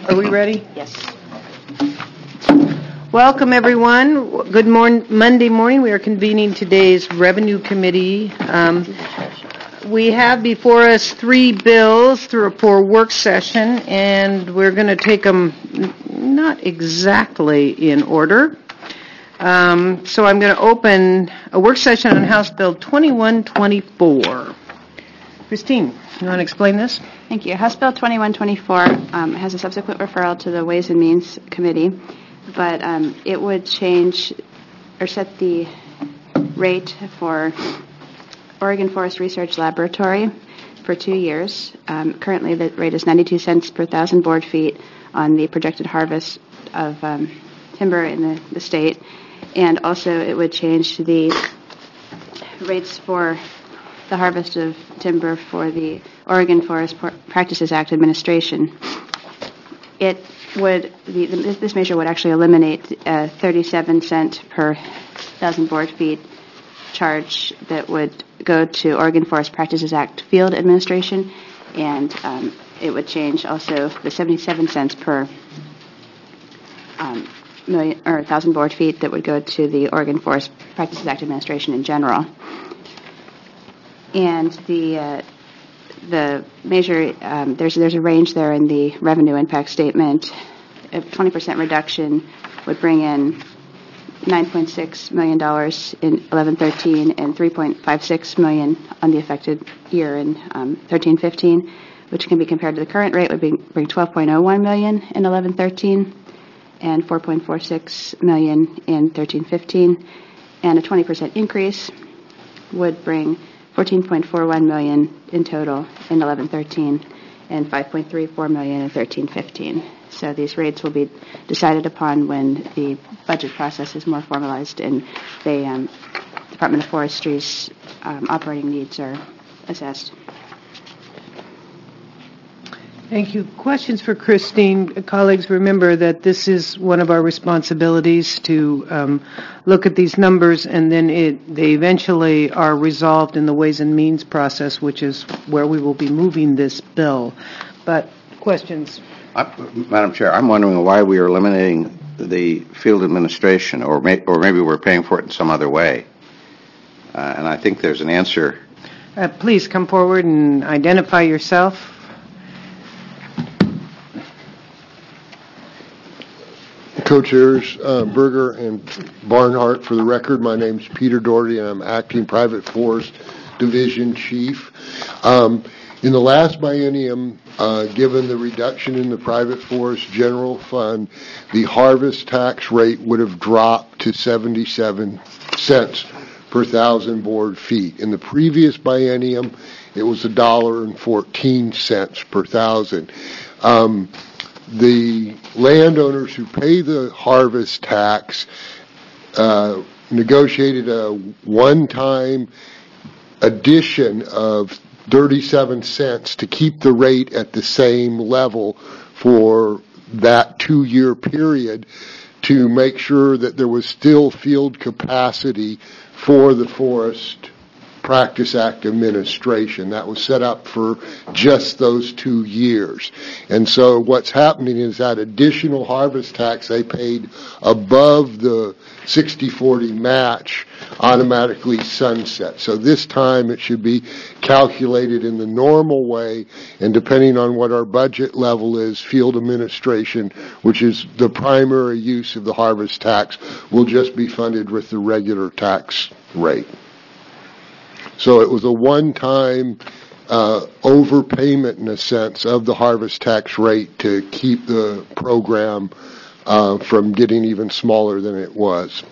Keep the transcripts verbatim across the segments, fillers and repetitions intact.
Are we ready? Yes. Welcome, everyone. Good morning, Monday morning. We are convening today's Revenue Committee. Um, we have before us three bills through for work session, and we're going to take them not exactly in order. Um, so I'm going to open a work session on House Bill twenty-one twenty-four. Christine, you want to explain this? Thank you. House Bill twenty-one twenty-four um, has a subsequent referral to the Ways and Means Committee, but um, it would change or set the rate for Oregon Forest Research Laboratory for two years. Um, currently, the rate is ninety-two cents per thousand board feet on the projected harvest of um, timber in the, the state. And also, it would change the rates for the harvest of timber for the Oregon Forest Practices Act administration. It would the, this measure would actually eliminate a thirty-seven cent per thousand board feet charge that would go to Oregon Forest Practices Act field administration, and um, it would change also the seventy-seven cents per um, million or thousand board feet that would go to the Oregon Forest Practices Act administration in general. And the uh, the measure um, there's there's a range there in the revenue impact statement. A twenty percent reduction would bring in nine point six million dollars in eleven thirteen and three point five six million dollars on the affected year in um, thirteen fifteen, which can be compared to the current rate would be, bring twelve point oh one million dollars in eleven thirteen and four point four six million dollars in thirteen fifteen, and a twenty percent increase would bring fourteen point four one million dollars in total in eleven thirteen and five point three four million dollars in thirteen fifteen. So these rates will be decided upon when the budget process is more formalized and the um, Department of Forestry's um, operating needs are assessed. Thank you. Questions for Christine? Colleagues, remember that this is one of our responsibilities to um, look at these numbers, and then it, they eventually are resolved in the Ways and Means process, which is where we will be moving this bill. But questions? Uh, Madam Chair, I'm wondering why we are eliminating the field administration, or, may, or maybe we're paying for it in some other way. Uh, and I think there's an answer. Uh, please come forward and identify yourself. Co-chairs uh, Berger and Barnhart, for the record, my name's Peter Doherty, and I'm acting Private Forest Division Chief. Um, in the last biennium, uh, given the reduction in the Private Forest General Fund, the harvest tax rate would have dropped to seventy-seven cents per thousand board feet. In the previous biennium, it was one dollar and fourteen cents per thousand. Um, The landowners who pay the harvest tax uh, negotiated a one-time addition of thirty-seven cents to keep the rate at the same level for that two-year period to make sure that there was still field capacity for the Forest Practice Act administration. That was set up for just those two years. And so what's happening is that additional harvest tax they paid above the sixty forty match automatically sunset. So this time it should be calculated in the normal way, and depending on what our budget level is, field administration, which is the primary use of the harvest tax, will just be funded with the regular tax rate. So it was a one-time uh, overpayment, in a sense, of the harvest tax rate to keep the program uh, from getting even smaller than it was.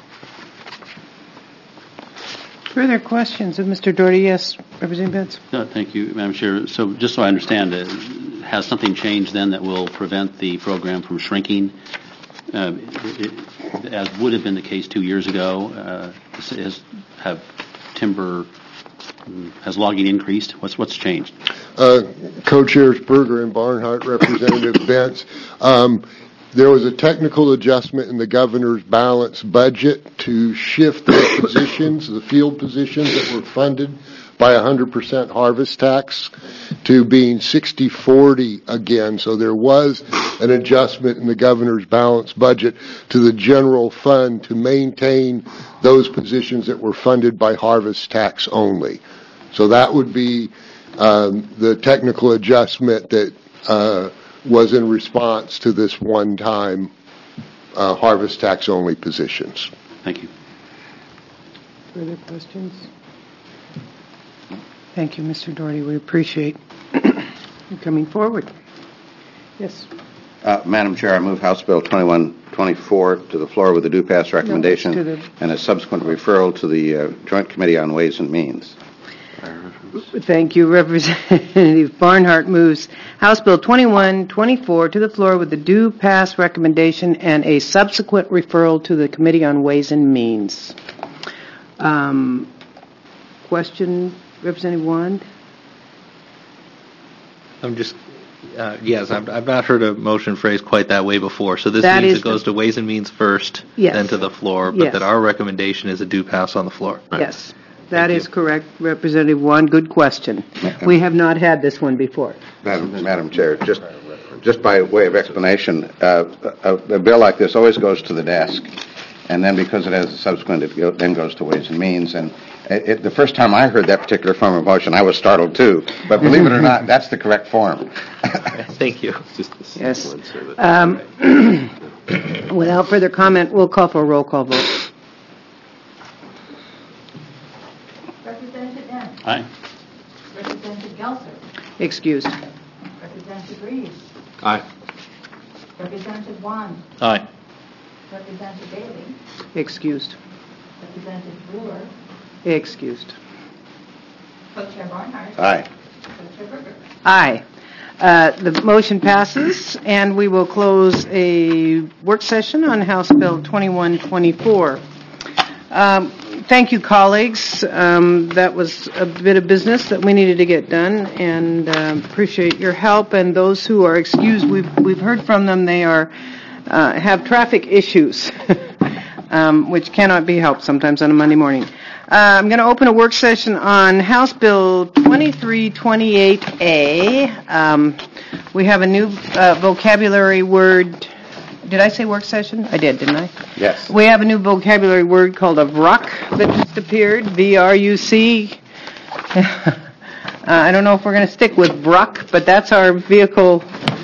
Further questions of Mister Doherty? Yes, Representative Betts. No, thank you, Madam Chair. So just so I understand, uh, has something changed then that will prevent the program from shrinking? Uh, it, it, as would have been the case two years ago, uh, has, have timber, has logging increased? What's what's changed? Uh, Co-chairs Berger and Barnhart, Representative Betts. Um, There was a technical adjustment in the governor's balanced budget to shift the positions, the field positions that were funded by one hundred percent harvest tax to being sixty forty again. So there was an adjustment in the governor's balanced budget to the general fund to maintain those positions that were funded by harvest tax only. So that would be um, the technical adjustment that uh, was in response to this one-time uh, harvest tax only positions. Thank you. Further questions? Thank you, Mister Doherty. We appreciate you coming forward. Yes. Uh, Madam Chair, I move House Bill twenty-one twenty-four to the floor with a do-pass recommendation to the- and a subsequent referral to the uh, Joint Committee on Ways and Means. Thank you. Representative Barnhart moves House Bill twenty-one twenty-four to the floor with the due pass recommendation and a subsequent referral to the Committee on Ways and Means. Um, question, Representative Wand? I'm just, uh, yes, I've, I've not heard a motion phrased quite that way before. So this That means is it goes the- to Ways and Means first, Yes. then to the floor, but Yes. that our recommendation is a due pass on the floor. Yes, that Thank is you. correct, Representative Wand. Good question. We have not had this one before. Madam, Madam Chair, just just by way of explanation, uh, a, a bill like this always goes to the desk, and then because it has a subsequent, it go, then goes to Ways and Means. And it, it, the first time I heard that particular form of motion, I was startled too. But believe it or not, that's the correct form. Thank you. Yes. Um, without further comment, we'll call for a roll call vote. Representative Dent. Aye. Representative Gelser. Excused. Representative Reeves. Aye. Representative Wand. Aye. Representative Bailey. Excused. Representative Brewer. Excused. Co-Chair Barnhart. Aye. Co-Chair Berger. Aye. Uh, the motion passes, and we will close a work session on House Bill twenty-one twenty-four. Um, thank you, colleagues. Um, that was a bit of business that we needed to get done, and uh, appreciate your help. And those who are excused, we've we've heard from them. They are uh, have traffic issues, um, which cannot be helped sometimes on a Monday morning. Uh, I'm going to open a work session on House Bill twenty-three twenty-eight A. Um, we have a new uh, vocabulary word. Did I say work session? I did, didn't I? Yes. We have a new vocabulary word called a V R U C that just appeared, V R U C. uh, I don't know if we're going to stick with V R U C, but that's our vehicle.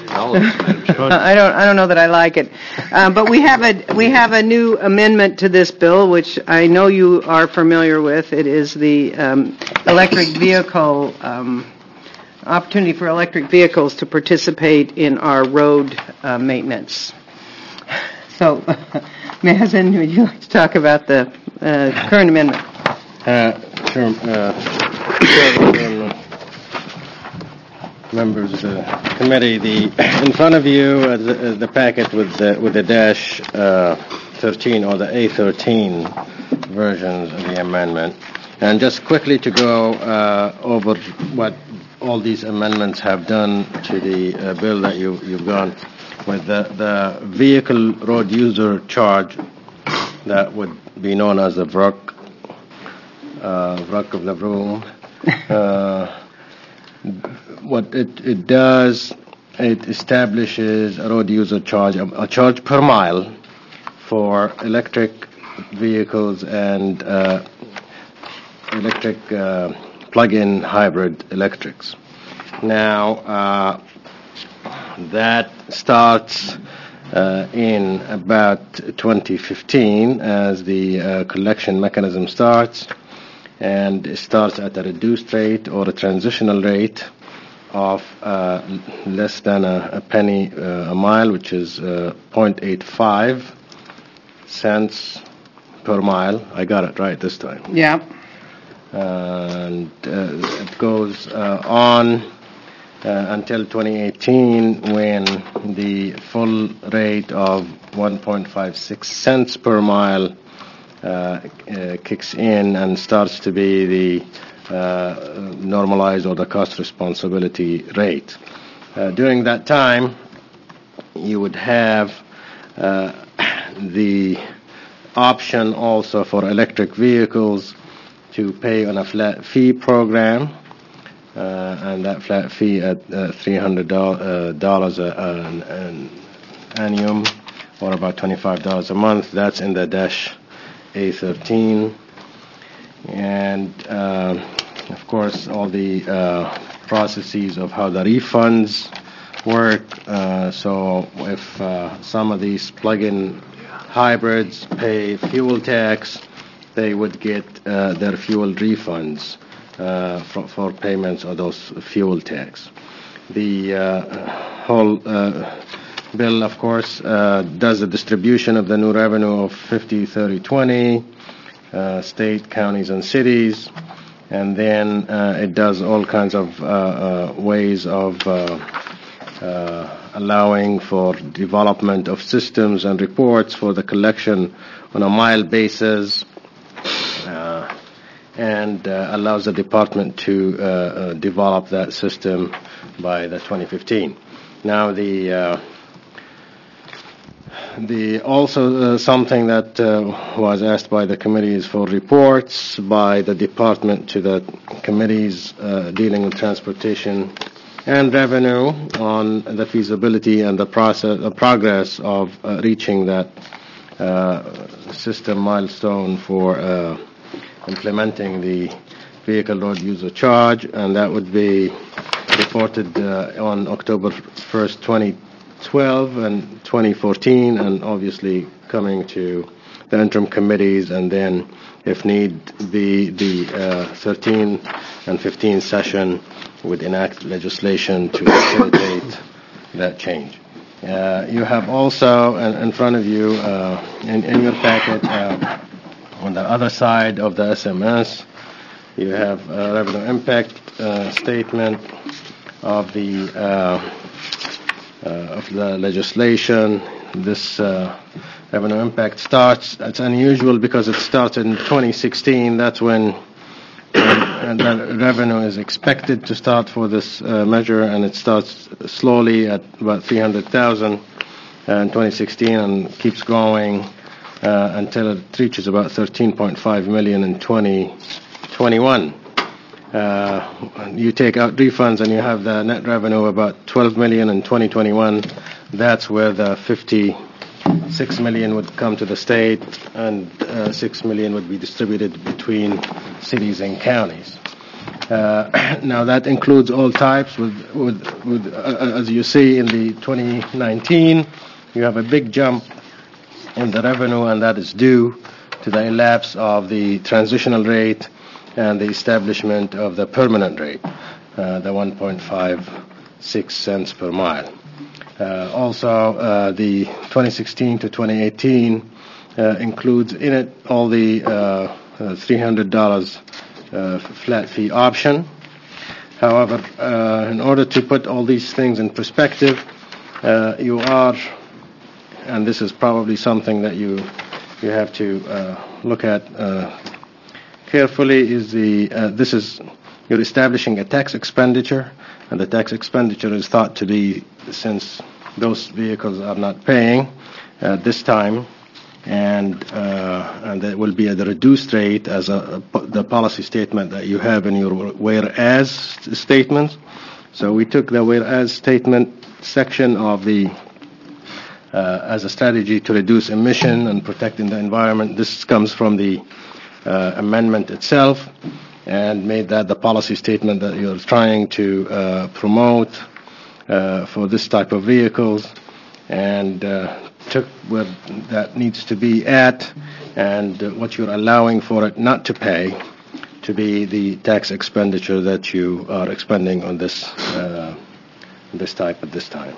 I don't. I don't know that I like it, um, but we have a we have a new amendment to this bill, which I know you are familiar with. It is the um, electric vehicle um, opportunity for electric vehicles to participate in our road uh, maintenance. So, Mazen, would you like to talk about the uh, current amendment? Uh, Sure. uh, Chairman, uh, Members of the committee, the in front of you uh, the, uh, the packet with the with the dash uh, thirteen or the A thirteen versions of the amendment, and just quickly to go uh, over what all these amendments have done to the uh, bill that you you've gone with the the vehicle road user charge that would be known as the V R U C. Uh, V R U C of the room. Uh, what it, it does, it establishes a road user charge, a, a charge per mile for electric vehicles and uh, electric uh, plug-in hybrid electrics. Now, uh, that starts uh, in about twenty fifteen as the uh, collection mechanism starts, and it starts at a reduced rate or a transitional rate of uh, less than a, a penny uh, a mile, which is uh, zero point eight five cents per mile. I got it right this time. Yeah. And uh, it goes uh, on uh, until twenty eighteen, when the full rate of one point five six cents per mile uh, uh, kicks in and starts to be the uh, normalized or the cost responsibility rate. Uh, during that time, you would have uh, the option also for electric vehicles to pay on a flat fee program, uh, and that flat fee at uh, three hundred dollars uh, an, an annum, or about twenty-five dollars a month. That's in the dash A thirteen. And, uh, of course, all the uh, processes of how the refunds work. Uh, so if uh, some of these plug-in hybrids pay fuel tax, they would get uh, their fuel refunds uh, for, for payments of those fuel tax. The uh, whole uh, bill, of course, uh, does the distribution of the new revenue of fifty, thirty, twenty, uh, state, counties, and cities, and then uh, it does all kinds of uh, uh, ways of uh, uh, allowing for development of systems and reports for the collection on a mile basis, uh, and uh, allows the department to uh, uh, develop that system by the twenty fifteen. Now, the uh, the also uh, something that uh, was asked by the committees for reports by the department to the committees uh, dealing with transportation and revenue on the feasibility and the process, uh, progress of uh, reaching that uh, system milestone for uh, implementing the vehicle road user charge, and that would be reported uh, on October first, twenty twelve and twenty fourteen, and obviously coming to the interim committees, and then, if need be, the uh, thirteen and fifteen session would enact legislation to facilitate that change. Uh, you have also in, in front of you, uh, in, in your packet, uh, on the other side of the S M S, you have a revenue impact uh, statement of the uh, uh, of the legislation. This uh, revenue impact starts. It's unusual because it started in twenty sixteen. That's when and the revenue is expected to start for this uh, measure, and it starts slowly at about three hundred thousand uh, in twenty sixteen and keeps growing uh, until it reaches about thirteen point five million in twenty twenty-one. Uh, you take out refunds and you have the net revenue about twelve million in twenty twenty-one. That's where the fifty-six million would come to the state, and uh, six million would be distributed between cities and counties. Uh, now that includes all types. With, with, with uh, as you see in the twenty nineteen, you have a big jump in the revenue, and that is due to the elapse of the transitional rate and the establishment of the permanent rate, uh, the one point five six cents per mile. Uh, also, uh, the twenty sixteen to twenty eighteen uh, includes in it all the uh, uh, three hundred dollars uh, flat fee option. However, uh, in order to put all these things in perspective, uh, you are, and this is probably something that you you have to uh, look at uh, carefully, is the uh, this is you're establishing a tax expenditure, and the tax expenditure is thought to be, since those vehicles are not paying at this time, and uh, and it will be at a reduced rate as a, a, the policy statement that you have in your whereas statements. So we took the whereas statement section of the uh, as a strategy to reduce emission and protecting the environment. This comes from the uh, amendment itself, and made that the policy statement that you're trying to uh, promote uh, for this type of vehicles, and uh, took where that needs to be at, and uh, what you're allowing for it not to pay to be the tax expenditure that you are expending on this uh, this type at this time.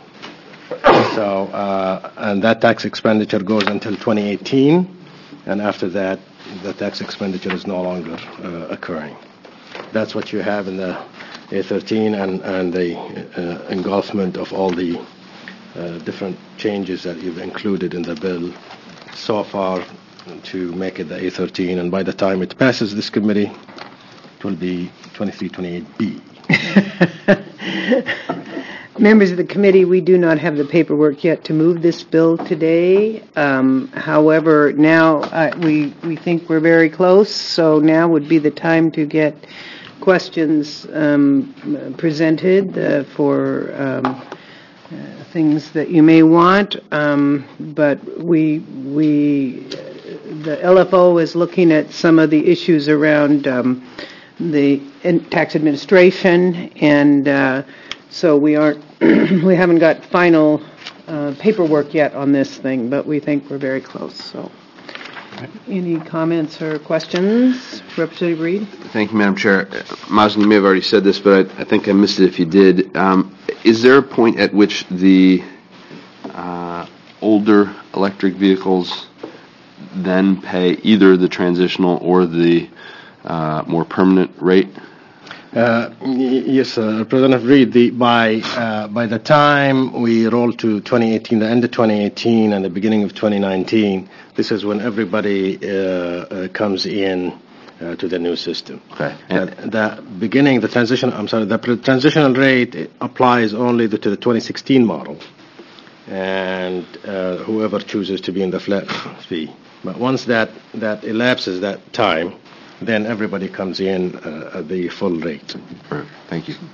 So, uh, and that tax expenditure goes until twenty eighteen, and after that, the tax expenditure is no longer uh, occurring. That's what you have in the A thirteen, and, and the uh, engulfment of all the uh, different changes that you've included in the bill so far to make it the A thirteen, and by the time it passes this committee, it will be twenty-three twenty-eight B. Members of the committee, we do not have the paperwork yet to move this bill today. Um, However, now uh, we we think we're very close, so now would be the time to get questions um, presented uh, for um, uh, things that you may want. Um, But we we the L F O is looking at some of the issues around um, the in- tax administration, and uh, so we aren't, we haven't got final uh, paperwork yet on this thing, but we think we're very close, so. Any comments or questions? Representative Reed? Thank you, Madam Chair. Uh, Mazen, you may have already said this, but I, I think I missed it if you did. Um, is there a point at which the uh, older electric vehicles then pay either the transitional or the uh, more permanent rate? Uh, y- Yes, uh, Representative Reed, the, by, uh, by the time we roll to twenty eighteen, the end of twenty eighteen and the beginning of twenty nineteen, this is when everybody uh, uh, comes in uh, to the new system. Okay. Uh, the beginning, the transition, I'm sorry, the pr- transitional rate applies only to the twenty sixteen model, and uh, whoever chooses to be in the flat fee. But once that, that elapses that time, then everybody comes in uh, at the full rate. Right. Thank you.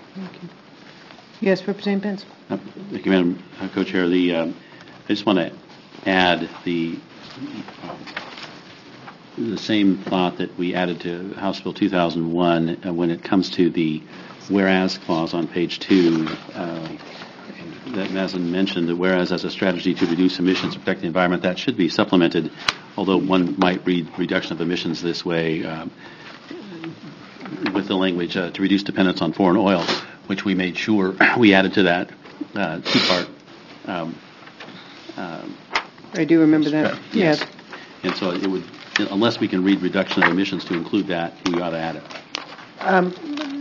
Yes, Representative Pence? Uh, Thank you, Madam uh, Co-Chair. The, um, I just want to add the the same thought that we added to House Bill two thousand one uh, when it comes to the whereas clause on page two uh, that Mazen mentioned, that whereas as a strategy to reduce emissions, protect the environment, that should be supplemented, although one might read reduction of emissions this way um, with the language uh, to reduce dependence on foreign oil, which we made sure we added to that uh, two-part. Um, um, I do remember that. Yes. Yes. And so it would, unless we can read reduction of emissions to include that, we ought to add it. Um,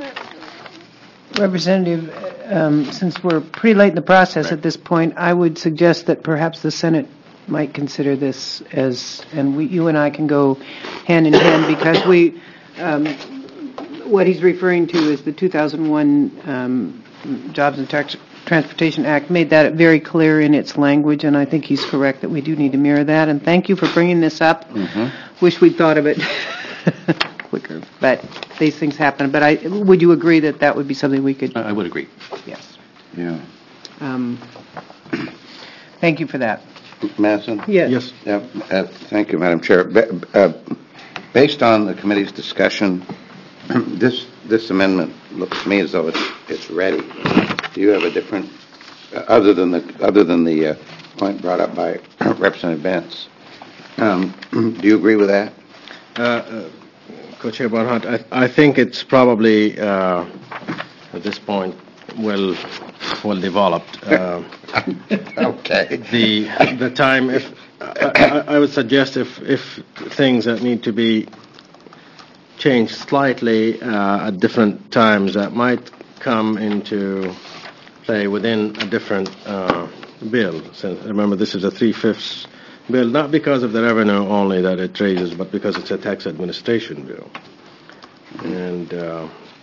Representative, um, since we're pretty late in the process Right. at this point, I would suggest that perhaps the Senate might consider this as, and we, you and I can go hand in hand, because we, um, what he's referring to is the two thousand one um, Jobs and Tax- Transportation Act made that very clear in its language, and I think he's correct that we do need to mirror that. And thank you for bringing this up. Mm-hmm. Wish we'd thought of it quicker, but these things happen. But I, would you agree that that would be something we could? I I would agree. Yes. Yeah. Um, Thank you for that. Madison? Yes. Yes. Yeah, uh, thank you, Madam Chair. Ba- uh, Based on the committee's discussion, this this amendment looks to me as though it's it's ready. Do you have a different, uh, other than the other than the uh, point brought up by Representative Bentz? Um, do you agree with that? Uh, uh, Co-Chair Barnhart, I, I think it's probably uh, at this point well well developed. Uh, Okay. the the time, if I, I, I would suggest if if things that need to be changed slightly uh, at different times, that might come into play within a different uh, bill. So remember, this is a three-fifths bill, not because of the revenue only that it raises, but because it's a tax administration bill, and uh,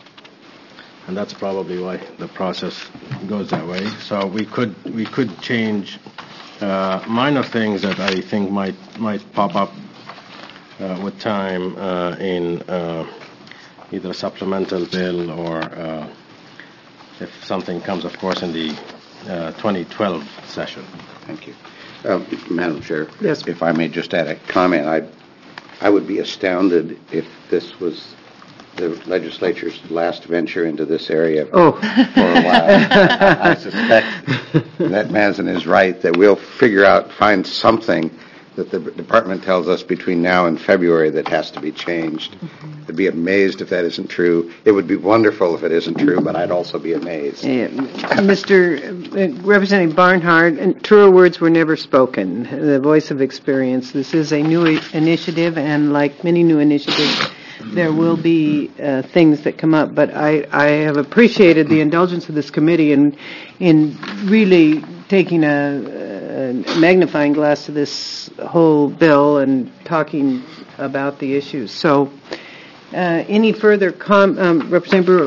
and that's probably why the process goes that way. So we could we could change uh, minor things that I think might might pop up uh, with time uh, in uh, either a supplemental bill or uh, if something comes, of course, in the uh, twenty twelve session. Thank you. Uh, Madam Chair? Yes. If I may just add a comment, I I would be astounded if this was the legislature's last venture into this area Oh. for a while. I suspect that Mazen is right, that we'll figure out, find something that the department tells us between now and February that has to be changed. I'd be amazed if that isn't true. It would be wonderful if it isn't true, but I'd also be amazed. Yeah, Mister uh, Representative Barnhart, and truer words were never spoken, the voice of experience. This is a new i- initiative, and like many new initiatives, there will be uh, things that come up, but I, I have appreciated the indulgence of this committee in, in really taking a, a magnifying glass to this whole bill and talking about the issues. So, uh, any further com- um, Representative Brewer?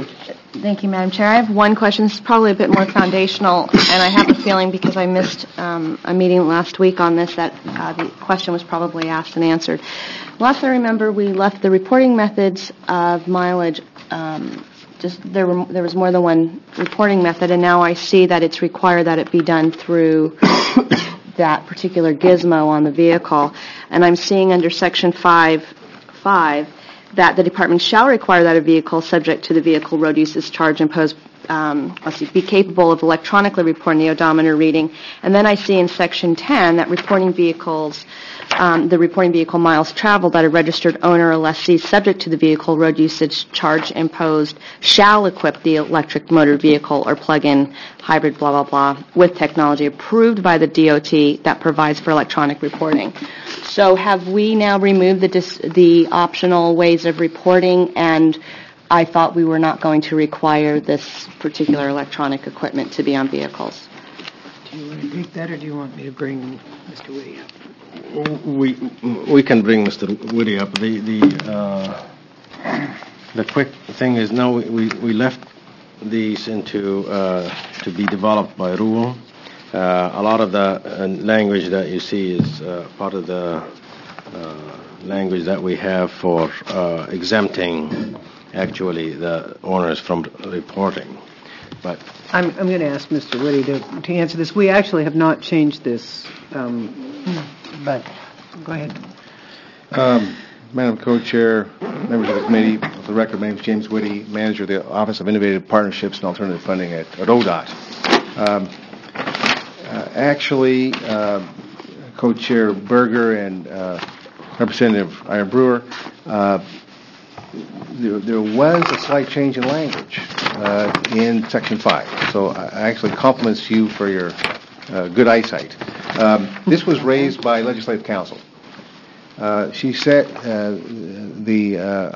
Thank you, Madam Chair. I have one question. This is probably a bit more foundational, and I have a feeling because I missed um, a meeting last week on this that uh, the question was probably asked and answered. Last I remember, we left the reporting methods of mileage. Um, just there were there was more than one reporting method, and now I see that it's required that it be done through that particular gizmo on the vehicle. And I'm seeing under Section five five. that the department shall require that a vehicle subject to the vehicle road usage charge imposed, um, let's see, be capable of electronically reporting the odometer reading. And then I see in Section ten that reporting vehicles, um, the reporting vehicle miles traveled that a registered owner or lessee subject to the vehicle road usage charge imposed shall equip the electric motor vehicle or plug-in hybrid blah, blah, blah with technology approved by the D O T that provides for electronic reporting. So have we now removed the dis- the optional ways of reporting, and I thought we were not going to require this particular electronic equipment to be on vehicles? Do you want to take that, or do you want me to bring Mister Whitty up? We we can bring Mister Whitty up. The the uh, the quick thing is now we we left these into uh, to be developed by rule. Uh, a lot of the uh, language that you see is uh, part of the uh, language that we have for uh, exempting actually the owners from reporting. But I'm, I'm going to ask Mister Whitty to, to answer this. We actually have not changed this, um, but go ahead. Um, Madam Co-Chair, members of the committee, for the record, my name is James Whitty, Manager of the Office of Innovative Partnerships and Alternative Funding at, at O D O T. Um, uh, actually, uh, Co-Chair Berger and uh, Representative Iron Brewer, uh, there, there was a slight change in language uh, in Section five. So I actually compliments you for your uh, good eyesight. Um, this was raised by Legislative Counsel. Uh, she said uh, the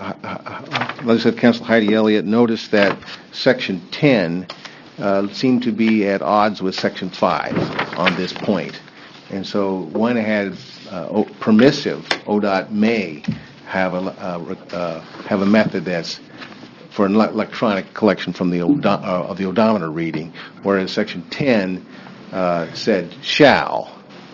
uh, Legislative Counsel Heidi Elliott noticed that Section ten uh, seemed to be at odds with Section five on this point. And so one had uh, permissive, O D O T may have a, uh, uh, have a method that's for an electronic collection from the odo- uh, of the odometer reading, whereas Section ten uh, said shall.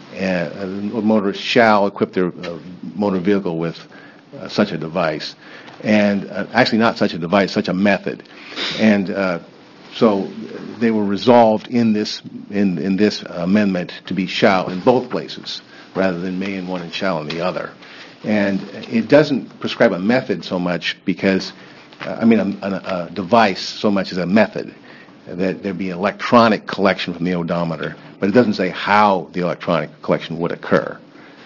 Uh, motorists shall equip their uh, motor vehicle with uh, such a device, and uh, actually not such a device, such a method, and uh, so they were resolved in this in in this amendment to be shall in both places rather than may in one and shall in the other, and it doesn't prescribe a method so much because uh, I mean a, a, a device so much as a method. That there be electronic collection from the odometer, but it doesn't say how the electronic collection would occur.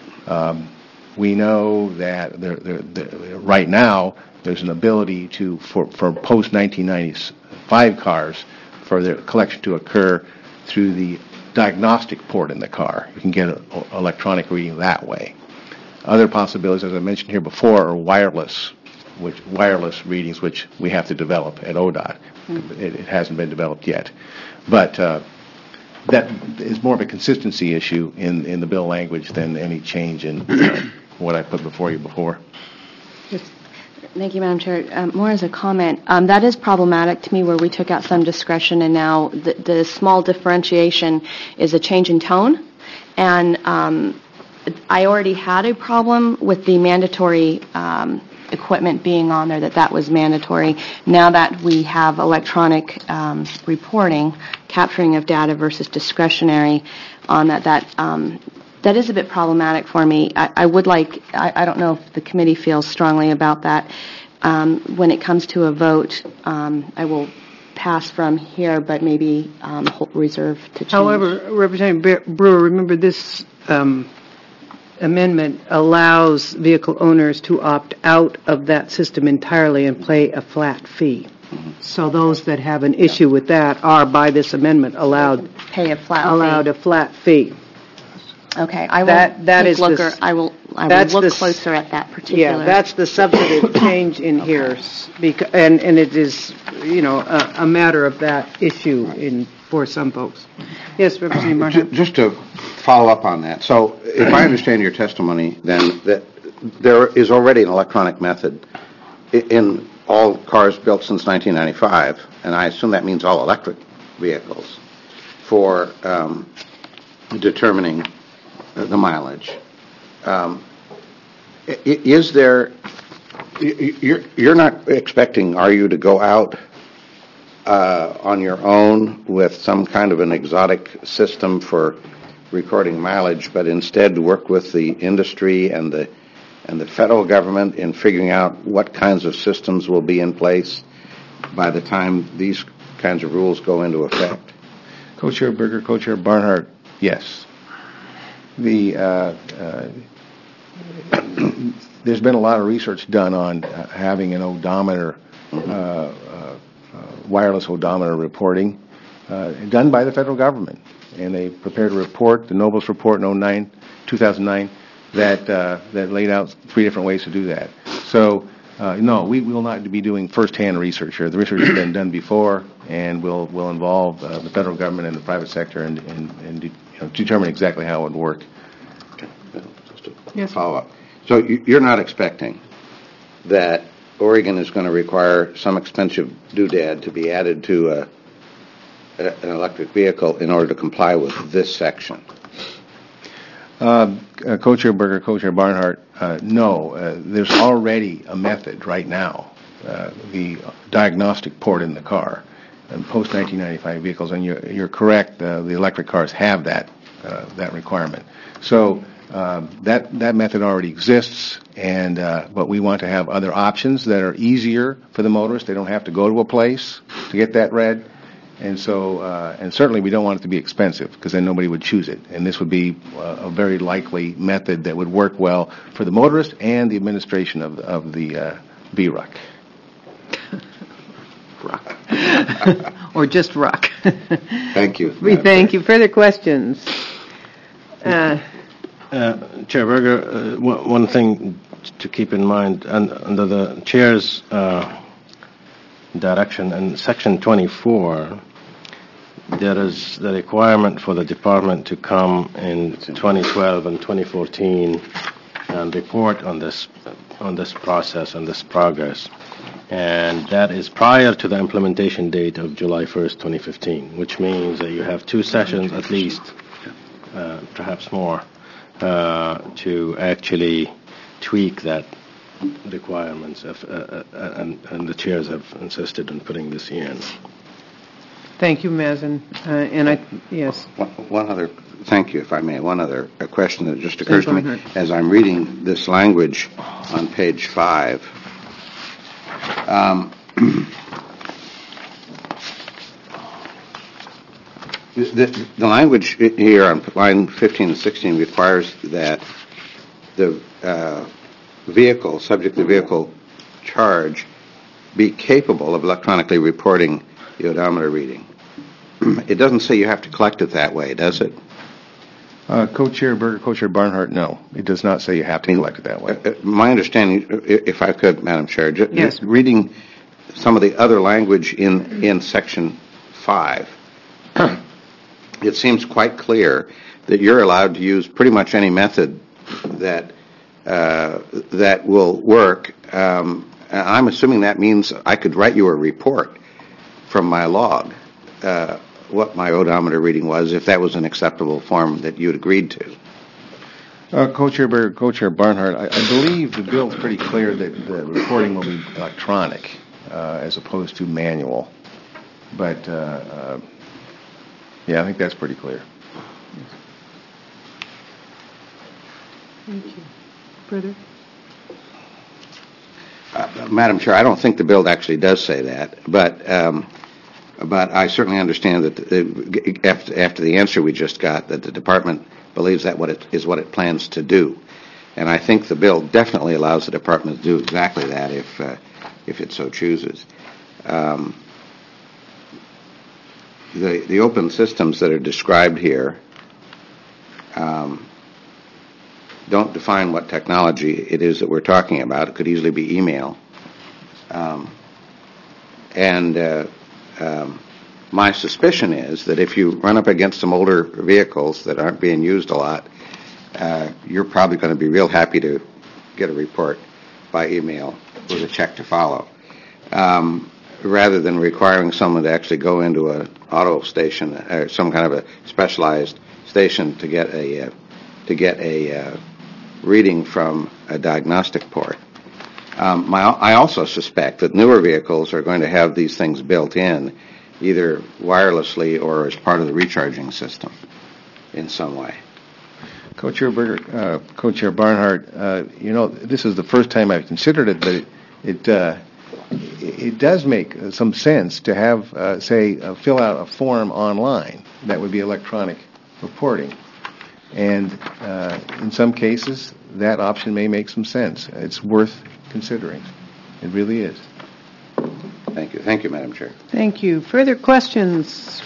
Um, we know that there, there, there, right now there's an ability to for, for post nineteen ninety-five cars for their collection to occur through the diagnostic port in the car. You can get an electronic reading that way. Other possibilities, as I mentioned here before, are wireless, which wireless readings, which we have to develop at O D O T. It, it hasn't been developed yet, but uh, that is more of a consistency issue in, in the bill language than any change in uh, what I put before you before. Thank you, Madam Chair. Um, more as a comment, um, that is problematic to me where we took out some discretion and now the, the small differentiation is a change in tone. And um, I already had a problem with the mandatory um, equipment being on there, that that was mandatory. Now that we have electronic um, reporting, capturing of data versus discretionary on that, that um, that is a bit problematic for me. I, I would like, I, I don't know if the committee feels strongly about that. Um, when it comes to a vote, um, I will pass from here, but maybe um, reserve to change. However, Representative Brewer, remember this um, amendment allows vehicle owners to opt out of that system entirely and pay a flat fee. So those that have an issue with that are, by this amendment, allowed pay a flat allowed fee. a flat fee. Okay, I will That- that take is a looker. the s- I will. I will that's look the s- closer at that particular. Yeah, that's the substantive change in here, s- beca- and and it is, you know, a, a matter of that issue in for some folks. Yes, Representative Ju- Barnhart. Just to follow up on that, so if I understand your testimony, then that there is already an electronic method i- in all cars built since nineteen ninety-five, and I assume that means all electric vehicles, for um, determining the mileage. Um, i- is there, y- you're, you're not expecting, are you, to go out uh, on your own with some kind of an exotic system for recording mileage, but instead work with the industry and the and the federal government in figuring out what kinds of systems will be in place by the time these kinds of rules go into effect? Co-Chair Berger, Co-Chair Barnhart, yes. The uh, uh, there's been a lot of research done on uh, having an odometer, uh, uh, uh, wireless odometer reporting, uh, done by the federal government, and they prepared a report, the Nobles report in oh nine, two thousand nine, that uh, that laid out three different ways to do that. So, uh, no, we will not be doing first-hand research here. The research has been done before, and will will involve uh, the federal government and the private sector, and and, and de- you know, determine exactly how it would work. Okay. Just a yes. follow-up. So you- you're not expecting that Oregon is going to require some expensive doodad to be added to a, a, an electric vehicle in order to comply with this section? Uh, uh, Co-Chair Berger, Co-Chair Barnhart, uh, no. Uh, there's already a method right now, uh, the diagnostic port in the car, and post nineteen ninety-five vehicles, and you're, you're correct, uh, the electric cars have that uh, that requirement. So uh, that that method already exists, and uh, but we want to have other options that are easier for the motorist. They don't have to go to a place to get that read. And so, uh, and certainly we don't want it to be expensive, because then nobody would choose it. And this would be uh, a very likely method that would work well for the motorist and the administration of, of the uh, V R U C. Or just R U C. Thank you. We thank you. Further questions? Uh, Uh, Chair Berger, uh, one, one thing to keep in mind, and under the chair's uh, direction in section twenty-four, there is the requirement for the department to come in twenty twelve and twenty fourteen and report on this on this process and this progress, and that is prior to the implementation date of July first, twenty fifteen, which means that you have two sessions at least, uh, perhaps more, uh, to actually tweak that requirements, if, uh, uh, and, and the chairs have insisted on putting this in. Thank you, Mazen. Uh, and I, yes. One, one other, thank you, if I may, one other a question that just occurs to me as I'm reading this language on page five. Um, the, the language here on line fifteen and sixteen requires that the uh, vehicle, subject to the vehicle charge, be capable of electronically reporting the odometer reading. It doesn't say you have to collect it that way, does it? Uh, Co-Chair Berger, Co-Chair Barnhart, no. It does not say you have to I mean, collect it that way. Uh, uh, my understanding, if I could, Madam Chair, ju- yes. ju- reading some of the other language in, in section five, it seems quite clear that you're allowed to use pretty much any method that uh, that will work. Um, I'm assuming that means I could write you a report from my log, uh, what my odometer reading was, if that was an acceptable form that you'd agreed to. Uh, Co-Chair Berger, Co-Chair Barnhart, I, I believe the bill is pretty clear that the reporting will be electronic uh, as opposed to manual. But, uh, uh, yeah, I think that's pretty clear. Thank you. Further? Uh, Madam Chair, I don't think the bill actually does say that, but um, but I certainly understand that the, after, after the answer we just got, that the department believes that what it is what it plans to do, and I think the bill definitely allows the department to do exactly that if uh, if it so chooses. Um, the the open systems that are described here Um, don't define what technology it is that we're talking about. It could easily be email. Um, and uh, um, my suspicion is that if you run up against some older vehicles that aren't being used a lot, uh, you're probably going to be real happy to get a report by email with a check to follow. um, rather than requiring someone to actually go into an auto station or some kind of a specialized station to get a uh, to get a uh, reading from a diagnostic port. Um, my, I also suspect that newer vehicles are going to have these things built in, either wirelessly or as part of the recharging system in some way. Co-Chair Berger, uh, Co-Chair Barnhart, uh, you know, this is the first time I've considered it, but it it, uh, it does make some sense to have, uh, say, uh, fill out a form online that would be electronic reporting. And uh, in some cases, that option may make some sense. It's worth considering. It really is. Thank you. Thank you, Madam Chair. Thank you. Further questions?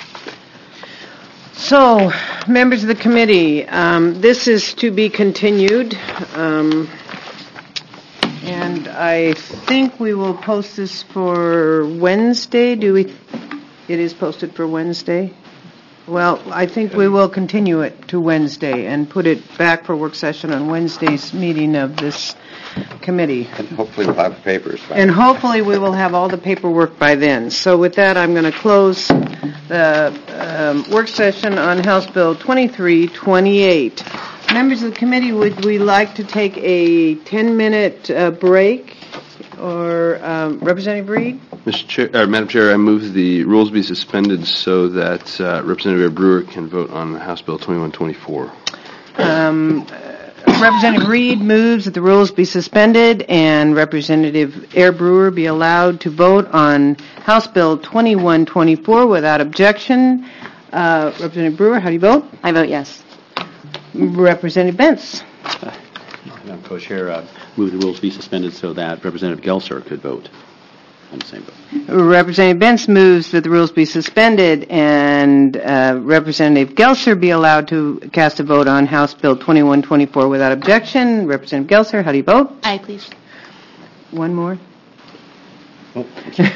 So, members of the committee, um, this is to be continued, um, and I think we will post this for Wednesday. Do we? It is posted for Wednesday. Well, I think we will continue it to Wednesday and put it back for work session on Wednesday's meeting of this committee. And hopefully we'll have papers by And hopefully we will have all the paperwork by then. So with that, I'm going to close the um, work session on House Bill twenty-three twenty-eight. Members of the committee, would we like to take a ten-minute uh, break? Or um, Representative Reed? Mister Chair, uh, Madam Chair, I move the rules be suspended so that uh, Representative Brewer can vote on House Bill twenty-one twenty-four. Um, uh, Representative Reed moves that the rules be suspended and Representative Air Brewer be allowed to vote on House Bill twenty-one twenty-four without objection. Uh, Representative Brewer, how do you vote? I vote yes. Representative Bentz? Madam Co-Chair, uh, move the rules be suspended so that Representative Gelser could vote on the same bill. Representative Bentz moves that the rules be suspended and uh, Representative Gelser be allowed to cast a vote on House Bill twenty-one twenty-four without objection. Representative Gelser, how do you vote? Aye, please. One more. Oh,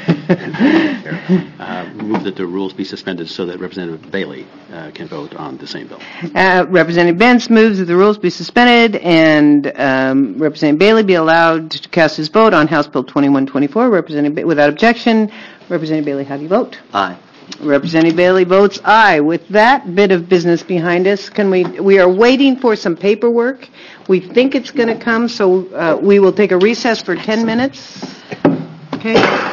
uh, move that the rules be suspended so that Representative Bailey uh, can vote on the same bill. Uh, Representative Bentz moves that the rules be suspended and um, Representative Bailey be allowed to cast his vote on House Bill twenty-one twenty-four. Representative ba- without objection. Representative Bailey, how do you vote? Aye. Representative Bailey votes aye. With that bit of business behind us, can we? We are waiting for some paperwork. We think it's going to come, so uh, we will take a recess for ten minutes. Okay.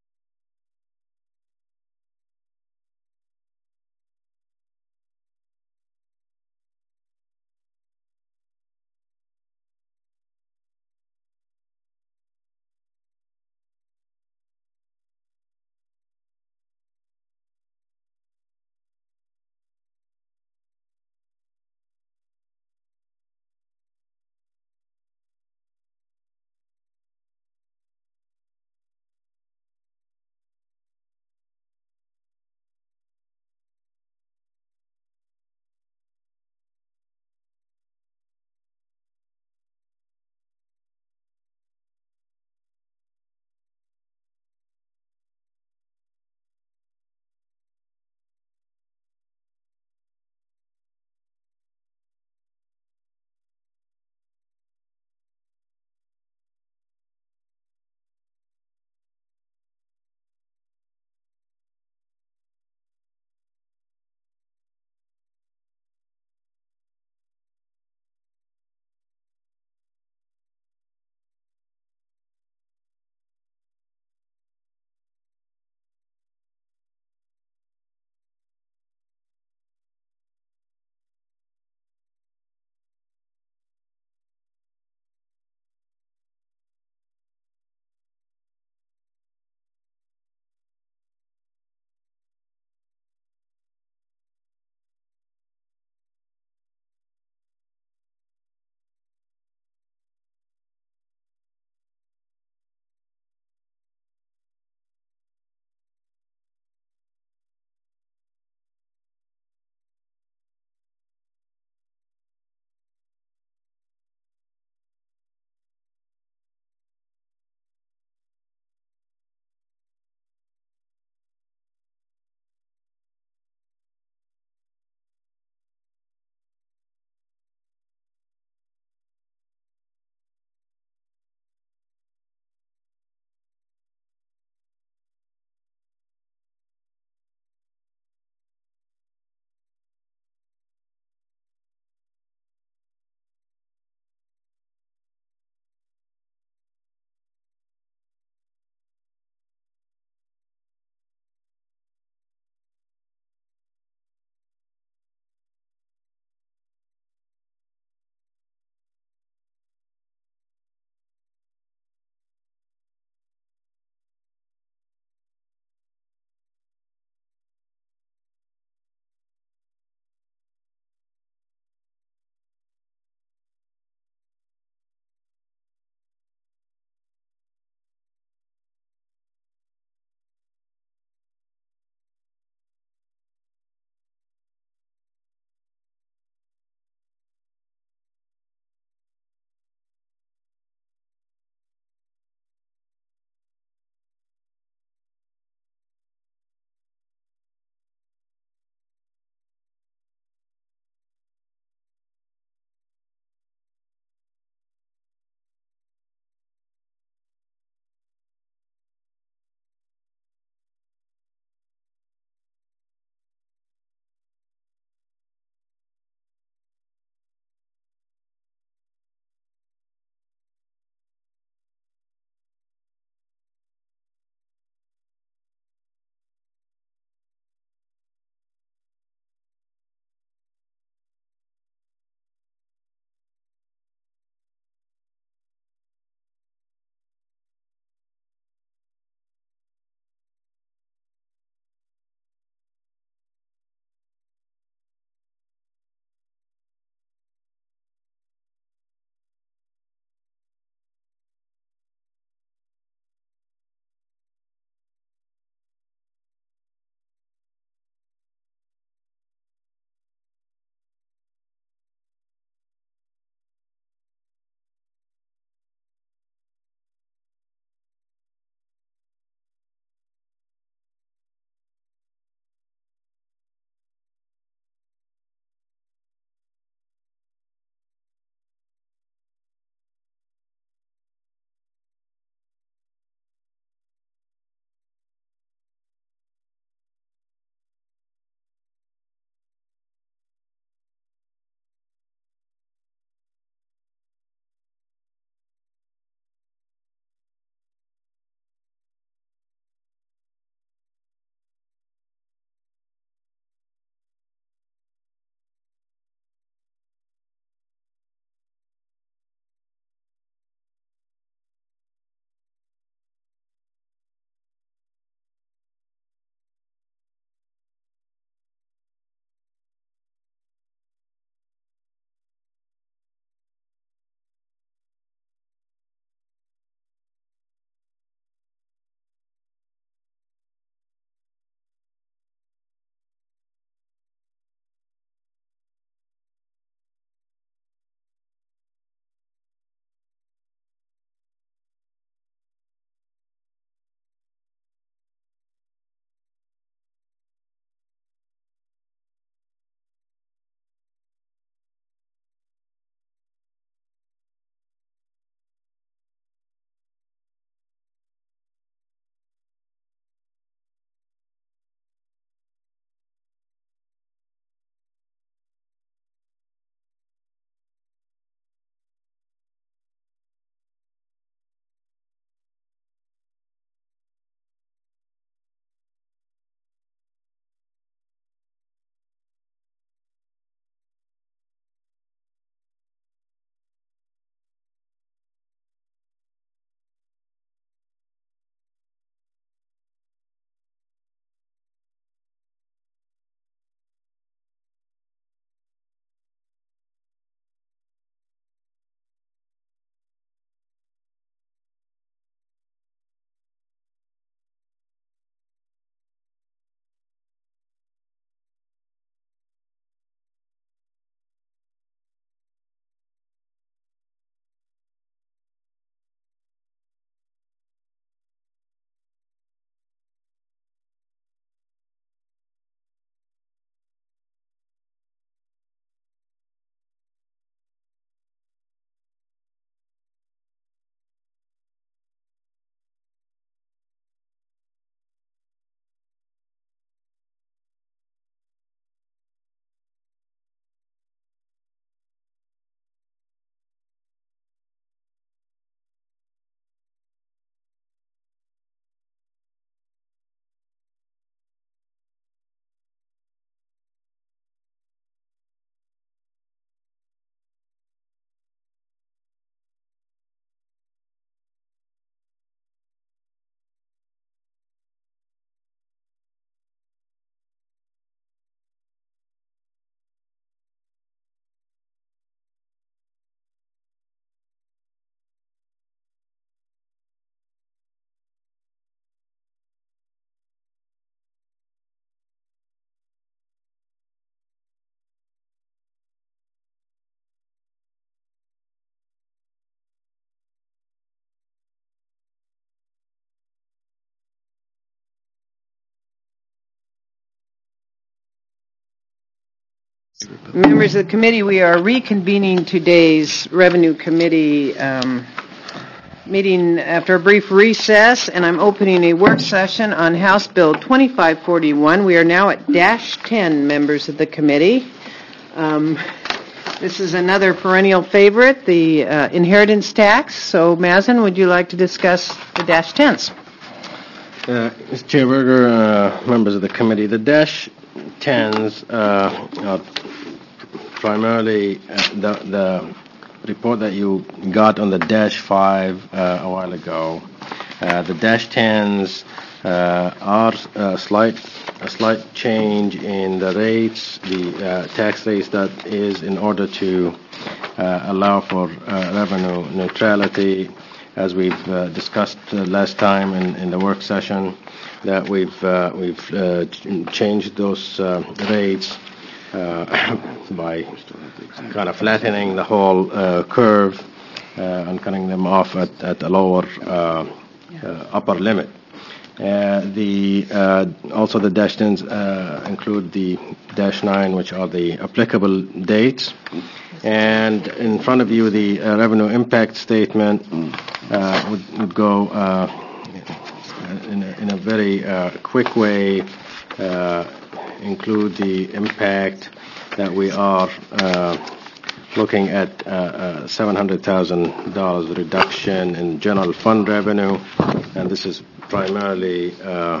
Members of the committee, we are reconvening today's Revenue Committee um, meeting after a brief recess, and I'm opening a work session on House Bill twenty-five forty-one. We are now at dash ten, members of the committee. Um, this is another perennial favorite, the uh, inheritance tax. So, Mazen, would you like to discuss the dash tens? Uh, Mister Chair Berger, uh, members of the committee, the dash tens uh, are primarily uh, the, the report that you got on the dash five uh, a while ago. Uh, the dash tens uh, are a slight a slight change in the rates, the uh, tax rates that is in order to uh, allow for uh, revenue neutrality, as we've uh, discussed uh, last time in, in the work session, that we've uh, we've uh, ch- changed those uh, rates uh, by kind of flattening the whole uh, curve uh, and cutting them off at, at a lower uh, uh, upper limit. Uh, the uh, also the dash tens uh, include the dash nine, which are the applicable dates. And in front of you, the uh, revenue impact statement uh, would, would go uh, in, a, in a very uh, quick way, uh, include the impact that we are uh, looking at uh, uh, seven hundred thousand dollars reduction in general fund revenue, and this is primarily uh,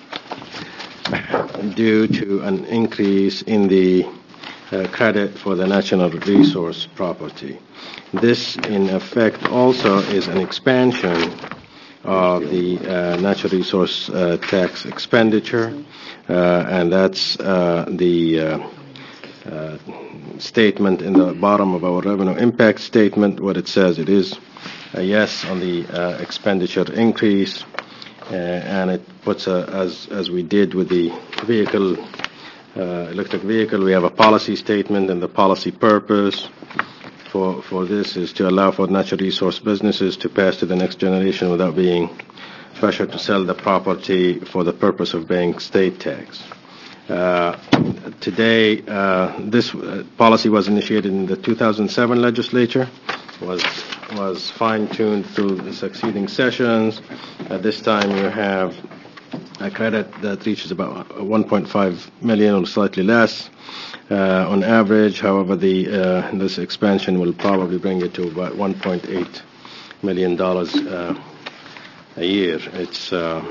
due to an increase in the uh, credit for the natural resource property. This, in effect, also is an expansion of the uh, natural resource uh, tax expenditure, uh, and that's uh, the uh, uh, statement in the bottom of our revenue impact statement. What it says, it is a yes on the uh, expenditure increase, uh, and it puts a, as as we did with the vehicle, uh, electric vehicle, we have a policy statement, and the policy purpose for for this is to allow for natural resource businesses to pass to the next generation without being pressured to sell the property for the purpose of paying state tax. Uh, today, uh, this uh, policy was initiated in the two thousand seven legislature, was was fine-tuned through the succeeding sessions. At this time, you have a credit that reaches about one point five million or slightly less uh, on average. However, the uh, this expansion will probably bring it to about one point eight million dollars uh, a year. It's uh,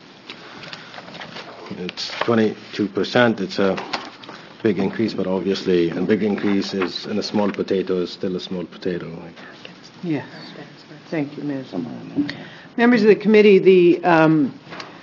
It's twenty-two percent. It's a big increase, but obviously a big increase is in a small potato is still a small potato. Yes. Thank you, Miz Members of the committee, the um,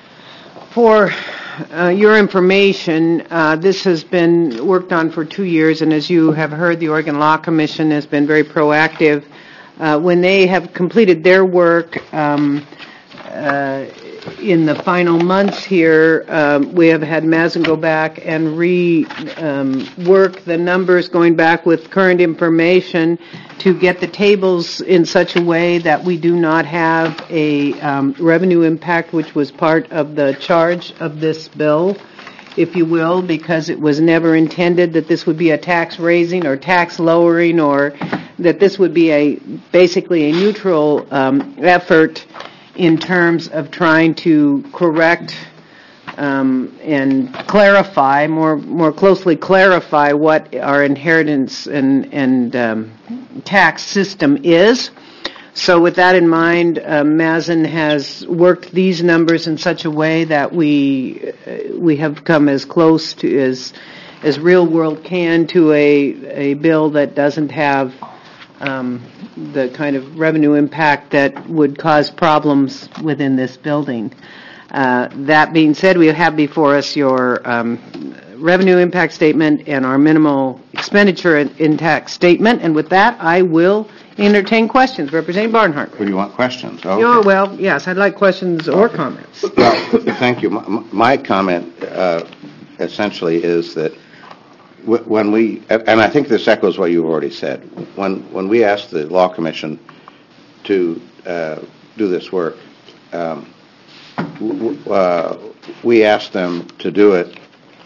for uh, your information, uh, this has been worked on for two years, and as you have heard, the Oregon Law Commission has been very proactive. Uh, when they have completed their work, um, uh, in the final months here, um, we have had Mazen go back and re-work um, the numbers going back with current information to get the tables in such a way that we do not have a um, revenue impact, which was part of the charge of this bill, if you will, because it was never intended that this would be a tax raising or tax lowering, or that this would be a basically a neutral um, effort in terms of trying to correct um, and clarify, more more closely clarify what our inheritance and, and um, tax system is. So with that in mind, uh, Mazen has worked these numbers in such a way that we uh, we have come as close to as as real world can to a a bill that doesn't have Um, the kind of revenue impact that would cause problems within this building. Uh, that being said, we have before us your um, revenue impact statement and our minimal expenditure impact statement, and with that, I will entertain questions. Representative Barnhart. What do you want, questions? Okay. Oh, well, yes, I'd like questions or comments. Well, thank you. My, my comment uh, essentially is that when we, and I think this echoes what you've already said, when when we asked the Law Commission to uh, do this work, um, w- uh, we asked them to do it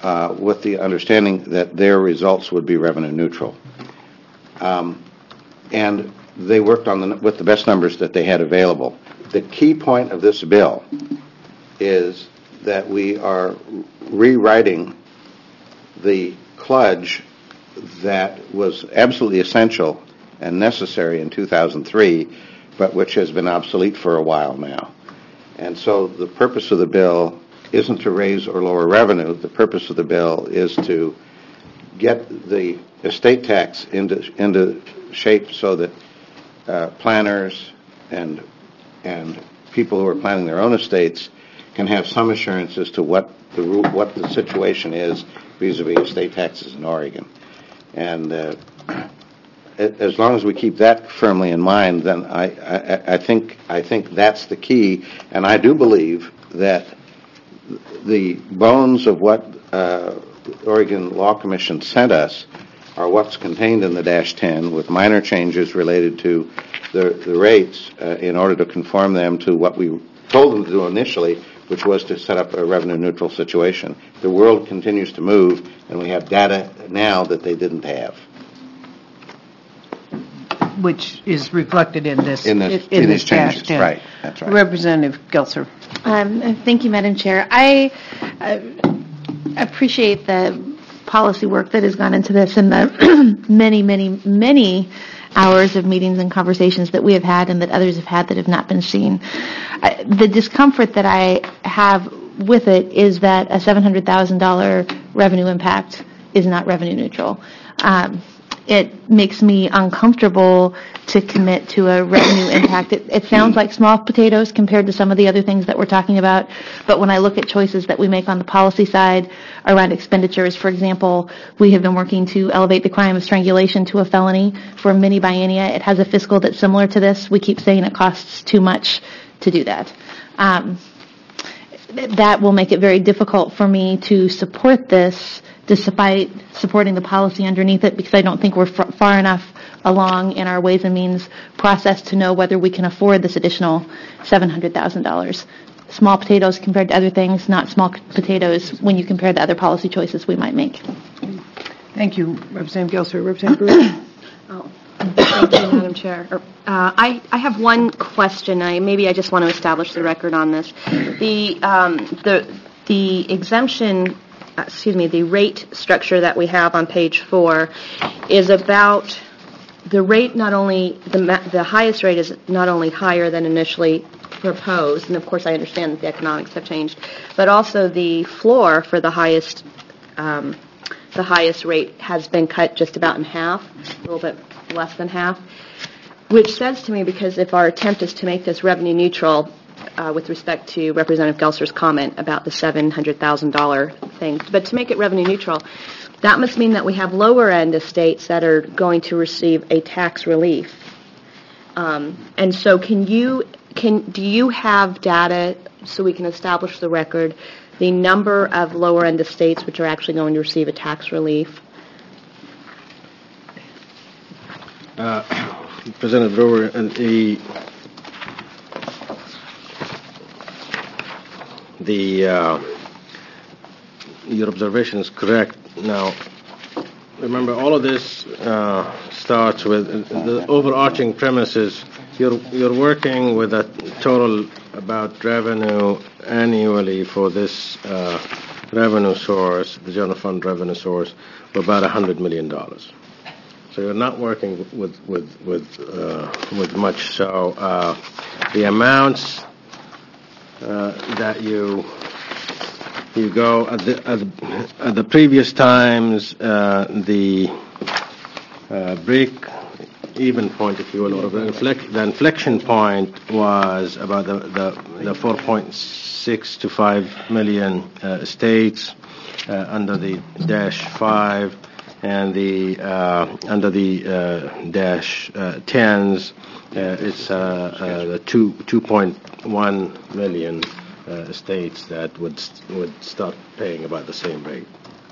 uh, with the understanding that their results would be revenue neutral. Um, and they worked on the, with the best numbers that they had available. The key point of this bill is that we are rewriting the kludge that was absolutely essential and necessary in two thousand three, but which has been obsolete for a while now. And so the purpose of the bill isn't to raise or lower revenue. The purpose of the bill is to get the estate tax into into shape so that uh, planners and and people who are planning their own estates can have some assurance as to what the ru- what the situation is vis-a-vis estate taxes in Oregon. And uh, as long as we keep that firmly in mind, then I, I, I think I think that's the key. And I do believe that the bones of what uh, the Oregon Law Commission sent us are what's contained in the dash ten, with minor changes related to the, the rates uh, in order to conform them to what we told them to do initially, which was to set up a revenue neutral situation. The world continues to move, and we have data now that they didn't have. Which is reflected in this, In this- in in this these changes, dash ten. right, that's right. Representative Gelser. Um, Thank you, Madam Chair. I uh, appreciate the policy work that has gone into this and the many, many, many hours of meetings and conversations that we have had and that others have had that have not been seen. I- The discomfort that I have with it is that a seven hundred thousand dollars revenue impact is not revenue neutral. Um, It makes me uncomfortable to commit to a revenue impact. It, it sounds like small potatoes compared to some of the other things that we're talking about, but when I look at choices that we make on the policy side around expenditures, for example, we have been working to elevate the crime of strangulation to a felony for many biennia. It has a fiscal that's similar to this. We keep saying it costs too much to do that. Um, that will make it very difficult for me to support this despite supporting the policy underneath it, because I don't think we're f- far enough along in our Ways and Means process to know whether we can afford this additional seven hundred thousand dollars. Small potatoes compared to other things, not small potatoes when you compare the other policy choices we might make. Thank you, Representative Gelser. Representative Brewer. Oh, thank you, Madam Chair. Uh, I, I have one question. I, maybe I just want to establish the record on this. The, um, the, the exemption, uh, excuse me, the rate structure that we have on page four is about the rate not only, the, ma- the highest rate is not only higher than initially proposed, and of course I understand that the economics have changed, but also the floor for the highest um, the highest rate has been cut just about in half, a little bit less than half, which says to me, because if our attempt is to make this revenue neutral, uh, with respect to Representative Gelser's comment about the seven hundred thousand dollars thing, but to make it revenue neutral, that must mean that we have lower-end estates that are going to receive a tax relief. Um, and so can you, can do you have data so we can establish the record, the number of lower-end estates which are actually going to receive a tax relief? Uh, President Brewer, and the the uh, your observation is correct. Now, remember, all of this uh, starts with uh, the overarching premise is you're you're working with a total about revenue annually for this uh, revenue source, the general fund revenue source, of about a hundred million dollars. So you're not working with with with uh, with much. So uh, the amounts uh, that you you go at the at the, at the previous times, uh, the uh, break even point, if you will, or the, inflect, the inflection point was about the the, the four point six to five million uh, states uh, under the dash five. And the uh, under the uh, dash uh, tens, uh, it's uh, uh, the two two point one million uh, states that would st- would start paying about the same rate.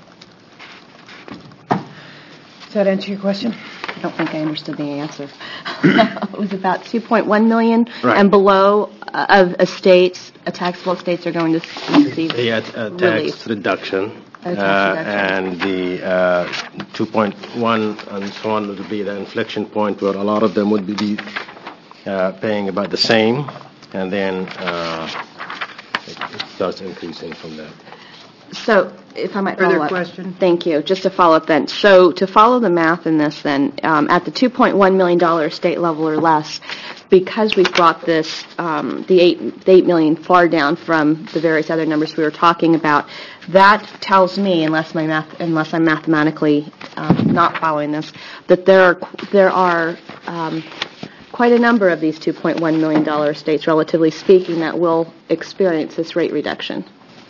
Does that answer your question? I don't think I understood the answer. It was about two point one million, Right. and below uh, of estates, uh, taxable estates are going to receive They had a relief. tax reduction. A tax uh, reduction. and the uh, two point one and so on would be the inflection point where a lot of them would be uh, paying about the same, and then uh, it, it starts increasing from that. So, if I might Further follow up. question? Thank you. Just to follow up then. So, to follow the math in this then, um, at the two point one million dollars state level or less, because we've brought this, um, the eight, the eight million far down from the various other numbers we were talking about, that tells me, unless my math, unless I'm mathematically um, not following this, that there are there are um, quite a number of these two point one million dollars states, relatively speaking, that will experience this rate reduction.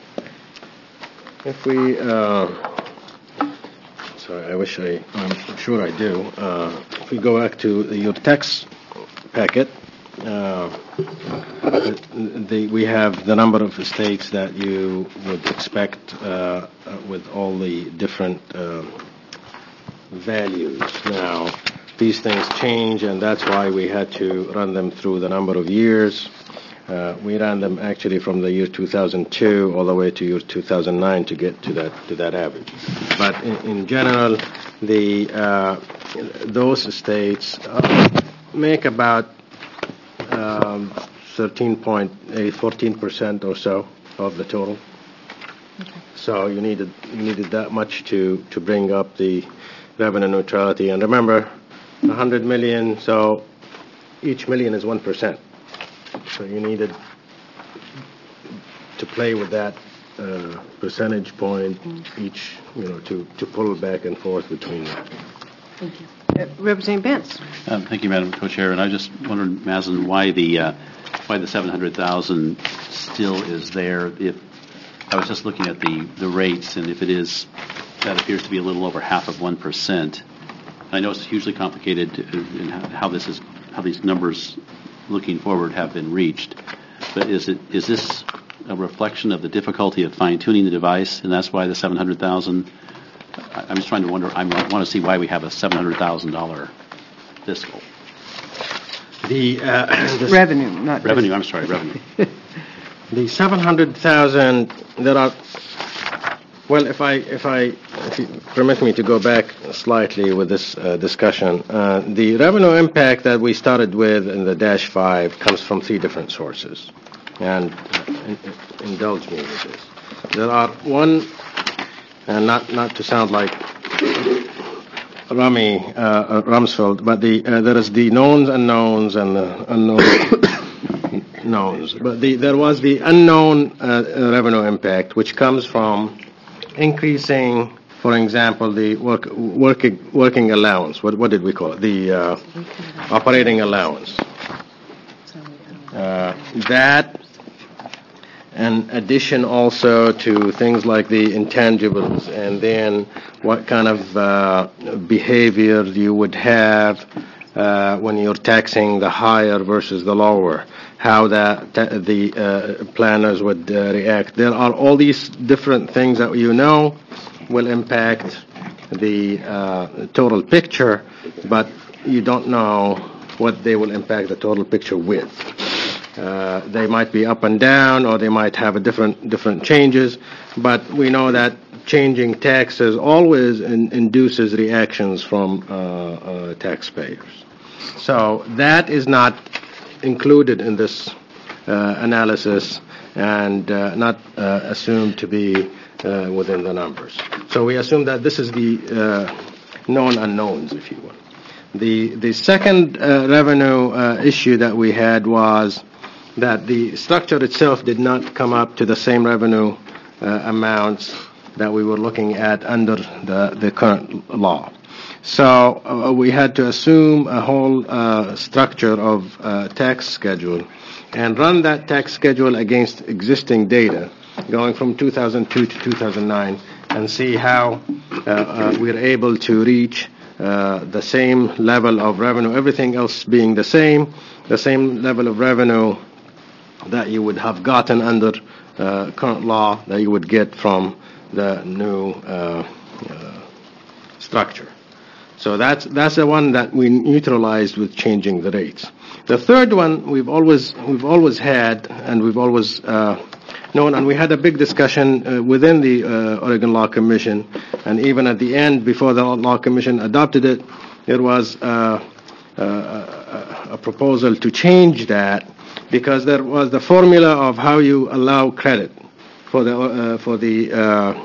If we, uh, sorry, I wish I, I'm sure I do. Uh, if we go back to your text packet, uh, the, we have the number of states that you would expect uh, with all the different uh, values. Now, these things change, and that's why we had to run them through the number of years. Uh, we ran them actually from the year two thousand two all the way to year two thousand nine to get to that to that average. But in, in general, the uh, those states uh, make about um, thirteen point eight, fourteen percent or so of the total. Okay. So you needed you needed that much to to bring up the revenue neutrality. And remember, one hundred million. So each million is one percent. So you needed to play with that uh, percentage point each, you know, to, to pull back and forth between them. Thank you. Uh, Representative Benz. Um, thank you, Madam Co-Chair. And I just wondered, Maslin, why the uh, why the seven hundred thousand still is there. If I was just looking at the, the rates, and if it is, that appears to be a little over half of one percent. I know it's hugely complicated in how this is, how these numbers looking forward have been reached, but is it is this a reflection of the difficulty of fine-tuning the device, and that's why the seven hundred thousand? I'm just trying to wonder. I want to see why we have a seven hundred thousand dollar fiscal The, uh, the Revenue, not revenue. I'm sorry, revenue. The seven hundred thousand. There are. Well, if I if I if you permit me to go back slightly with this uh, discussion, uh, the revenue impact that we started with in the dash five comes from three different sources, and uh, in, indulge me with this. There are one, and not not to sound like Rummy uh, uh, Rumsfeld, but the uh, there is the knowns unknowns and the unknown knowns. But the there was the unknown uh, revenue impact, which comes from increasing, for example, the work, working working allowance. What what did we call it? The uh, operating allowance. Uh, that, in addition also to things like the intangibles, and then what kind of uh, behavior you would have uh, when you're taxing the higher versus the lower, how that the uh, planners would uh, react. There are all these different things that you know will impact the uh, total picture, but you don't know what they will impact the total picture with. Uh, they might be up and down, or they might have a different different changes, but we know that changing taxes always in, induces reactions from uh, uh, taxpayers. So that is not included in this uh, analysis and uh, not uh, assumed to be uh, within the numbers. So we assume that this is the uh, known unknowns, if you will. The the second uh, revenue uh, issue that we had was that the structure itself did not come up to the same revenue uh, amounts that we were looking at under the, the current law. So uh, we had to assume a whole uh, structure of uh, tax schedule and run that tax schedule against existing data going from two thousand two to two thousand nine and see how uh, uh, we're able to reach uh, the same level of revenue, everything else being the same, the same level of revenue that you would have gotten under uh, current law that you would get from the new uh, uh, structure. So that's that's the one that we neutralized with changing the rates. The third one we've always we've always had, and we've always uh, known, and we had a big discussion uh, within the uh, Oregon Law Commission, and even at the end, before the Law Commission adopted it, there was uh, uh, a, a proposal to change that, because there was the formula of how you allow credit for the uh, for the uh,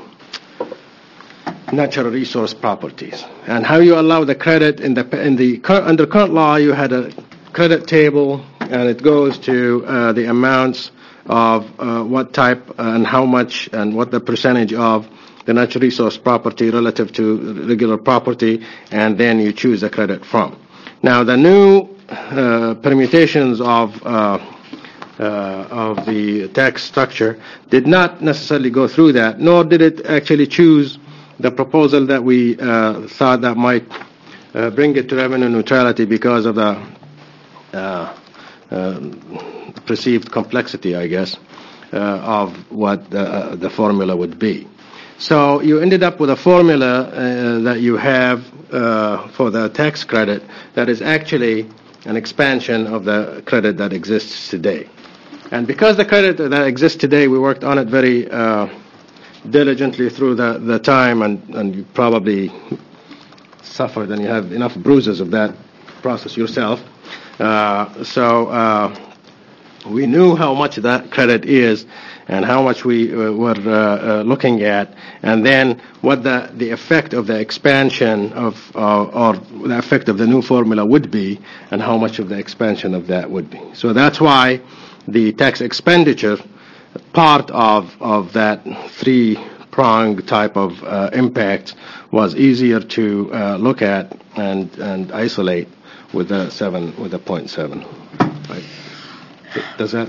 natural resource properties, and how you allow the credit in the in the under current law. You had a credit table, and it goes to uh, the amounts of uh, what type and how much and what the percentage of the natural resource property relative to regular property, and then you choose a credit from. Now, the new uh, permutations of uh, uh, of the tax structure did not necessarily go through that, nor did it actually choose the proposal that we uh, thought that might uh, bring it to revenue neutrality because of the uh, uh, perceived complexity, I guess, uh, of what the, uh, the formula would be. So you ended up with a formula uh, that you have uh, for the tax credit that is actually an expansion of the credit that exists today. And because the credit that exists today, we worked on it very uh, diligently through the, the time, and, and you probably suffered and you have enough bruises of that process yourself. Uh, so uh, we knew how much that credit is and how much we uh, were uh, uh, looking at, and then what the, the effect of the expansion of, uh, or the effect of the new formula would be, and how much of the expansion of that would be. So that's why the tax expenditure part of, of that three-pronged type of uh, impact was easier to uh, look at and, and isolate with a seven, with a point seven. Right? Does that?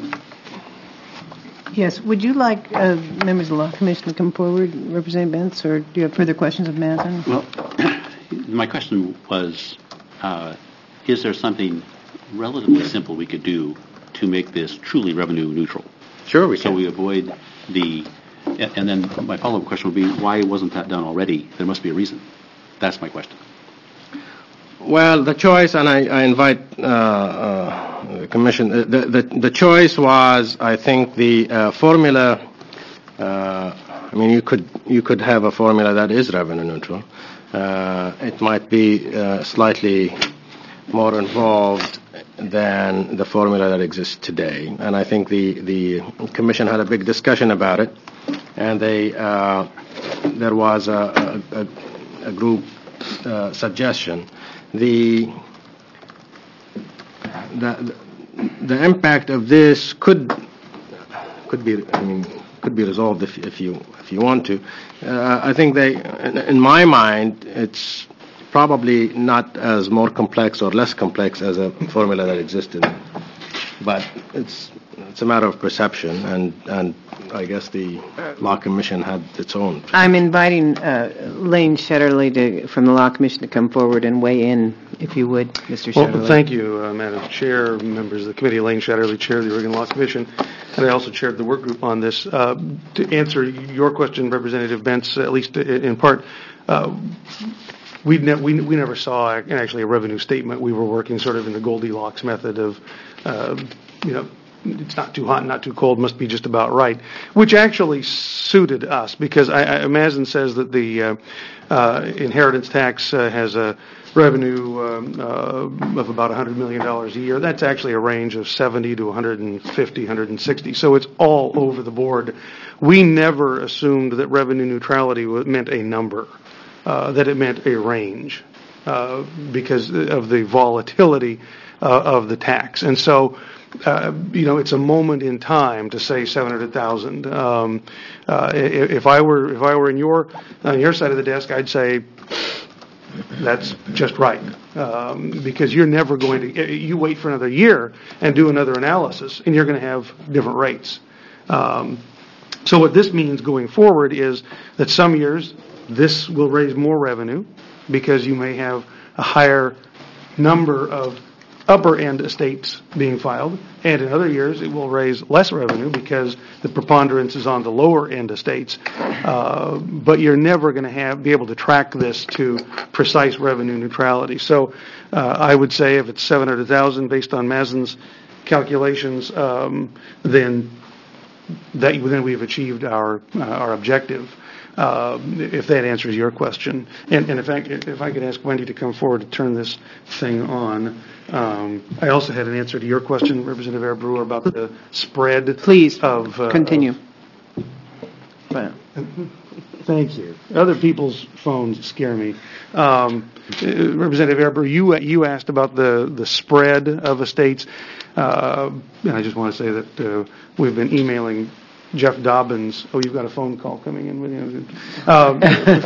Yes. Would you like uh, members of the Law Commission to come forward, Representative Bentz, or do you have further questions of Mazen? Well, my question was, uh, is there something relatively simple we could do to make this truly revenue neutral? Sure, we so can. So we avoid the, and then my follow-up question would be, why wasn't that done already? There must be a reason. That's my question. Well, the choice, and I, I invite uh, uh, the Commission, uh, the, the the choice was, I think, the uh, formula. Uh, I mean, you could you could have a formula that is revenue neutral. Uh, it might be uh, slightly more involved than the formula that exists today, and I think the the Commission had a big discussion about it, and they uh, there was a, a, a group uh, suggestion. The, the the impact of this could could be I mean could be resolved if if you if you want to. Uh, I think they, in my mind, it's probably not as more complex or less complex as a formula that existed, but it's it's a matter of perception, and and I guess the Law Commission had its own. I'm inviting uh, Lane Shetterly to, from the Law Commission to come forward and weigh in, if you would, Mister Shetterly. Well, thank you, uh, Madam Chair, members of the committee. Lane Shetterly, Chair of the Oregon Law Commission, and I also chaired the work group on this. Uh, to answer your question, Representative Bentz, at least in part, uh, we, ne- we we never saw actually a revenue statement. We were working sort of in the Goldilocks method of, uh, you know, it's not too hot, not too cold, must be just about right, which actually suited us, because I, I, Mazen says that the uh, uh, inheritance tax uh, has a revenue um, uh, of about one hundred million dollars a year. That's actually a range of seventy to one hundred fifty, one hundred sixty, so it's all over the board. We never assumed that revenue neutrality meant a number, uh, that it meant a range, uh, because of the volatility uh, of the tax. And so Uh, you know, it's a moment in time to say seven hundred thousand. Um, uh, if I were if I were in your on your side of the desk, I'd say that's just right, um, because you're never going to. You wait for another year and do another analysis, and you're going to have different rates. Um, so what this means going forward is that some years this will raise more revenue because you may have a higher number of upper end estates being filed, and in other years it will raise less revenue because the preponderance is on the lower end estates. Uh, but you're never going to have be able to track this to precise revenue neutrality. So uh, I would say if it's seven hundred thousand based on Mazen's calculations, um, then that then we've achieved our uh, our objective. Uh, if that answers your question, and, and in fact, if I could ask Wendy to come forward to turn this thing on. Um, I also had an answer to your question, Representative Air Brewer, about the spread. Please of uh, continue. Of, Thank you. Other people's phones scare me. Um, uh, Representative Air Brewer, you you asked about the the spread of estates, uh, and I just want to say that uh, we've been emailing Jeff Dobbins. Oh, you've got a phone call coming in with you. Um,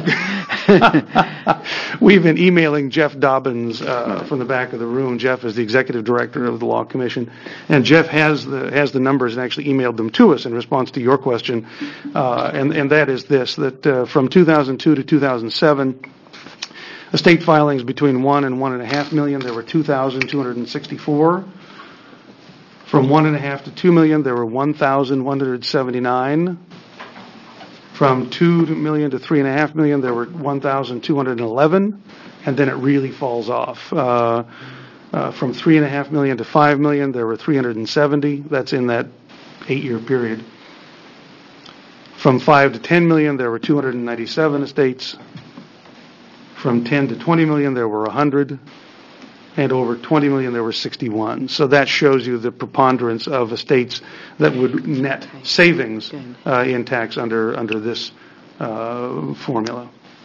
we've been emailing Jeff Dobbins uh, from the back of the room. Jeff is the executive director of the Law Commission, and Jeff has the has the numbers and actually emailed them to us in response to your question. Uh, and and that is this: that uh, from two thousand two to two thousand seven, estate filings between one and one and a half million, there were two thousand two hundred sixty-four. From one and a half to two million, there were one thousand one hundred seventy-nine. From two million to three and a half million, there were one thousand two hundred eleven, and then it really falls off. Uh, uh, from three and a half million to five million, there were three hundred seventy. That's in that eight-year period. From five to ten million, there were two hundred ninety-seven estates. From ten to twenty million, there were one hundred. And over twenty million, there were sixty-one. So that shows you the preponderance of estates that would net savings uh, in tax under under this uh, formula.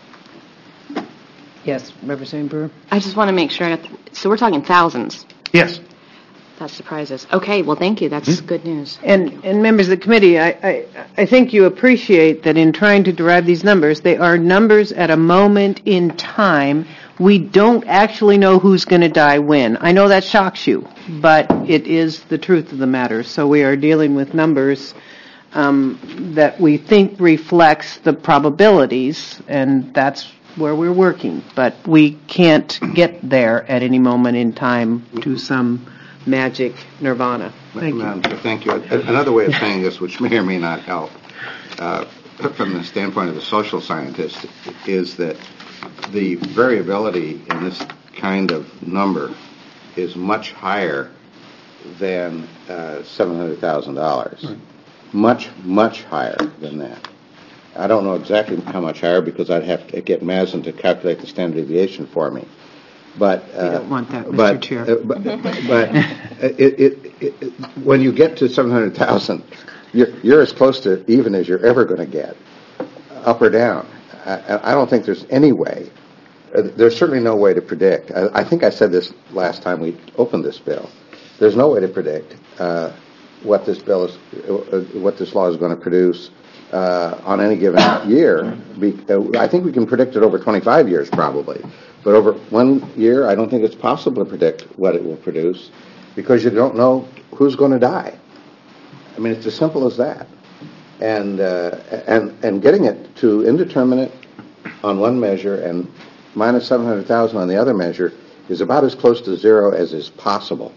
Yes, Representative Brewer. I just want to make sure I got, the, so we're talking thousands. Yes. That surprises. Okay, well, thank you. That's Mm-hmm. good news. And, and members of the committee, I, I, I think you appreciate that in trying to derive these numbers, they are numbers at a moment in time. We don't actually know who's going to die when. I know that shocks you, but it is the truth of the matter. So we are dealing with numbers um, that we think reflects the probabilities, and that's where we're working. But we can't get there at any moment in time to some magic nirvana. Thank you. Madam Chair, thank you. Another way of saying this, which may or may not help, uh, from the standpoint of the social scientist, is that the variability in this kind of number is much higher than uh, seven hundred thousand dollars. Right. Much, much higher than that. I don't know exactly how much higher because I'd have to get Mazen to calculate the standard deviation for me. But uh, you don't want that, Mister but, Chair. Uh, but but it, it, it, it, when you get to seven hundred thousand, you're, you're as close to even as you're ever going to get, up or down. I, I don't think there's any way. Uh, there's certainly no way to predict. I, I think I said this last time we opened this bill. There's no way to predict uh, what this bill is, uh, what this law is going to produce uh, on any given year. Be, uh, I think we can predict it over twenty-five years probably. But over one year, I don't think it's possible to predict what it will produce because you don't know who's going to die. I mean, it's as simple as that. And uh, and and getting it to indeterminate on one measure and minus seven hundred thousand on the other measure is about as close to zero as is possible.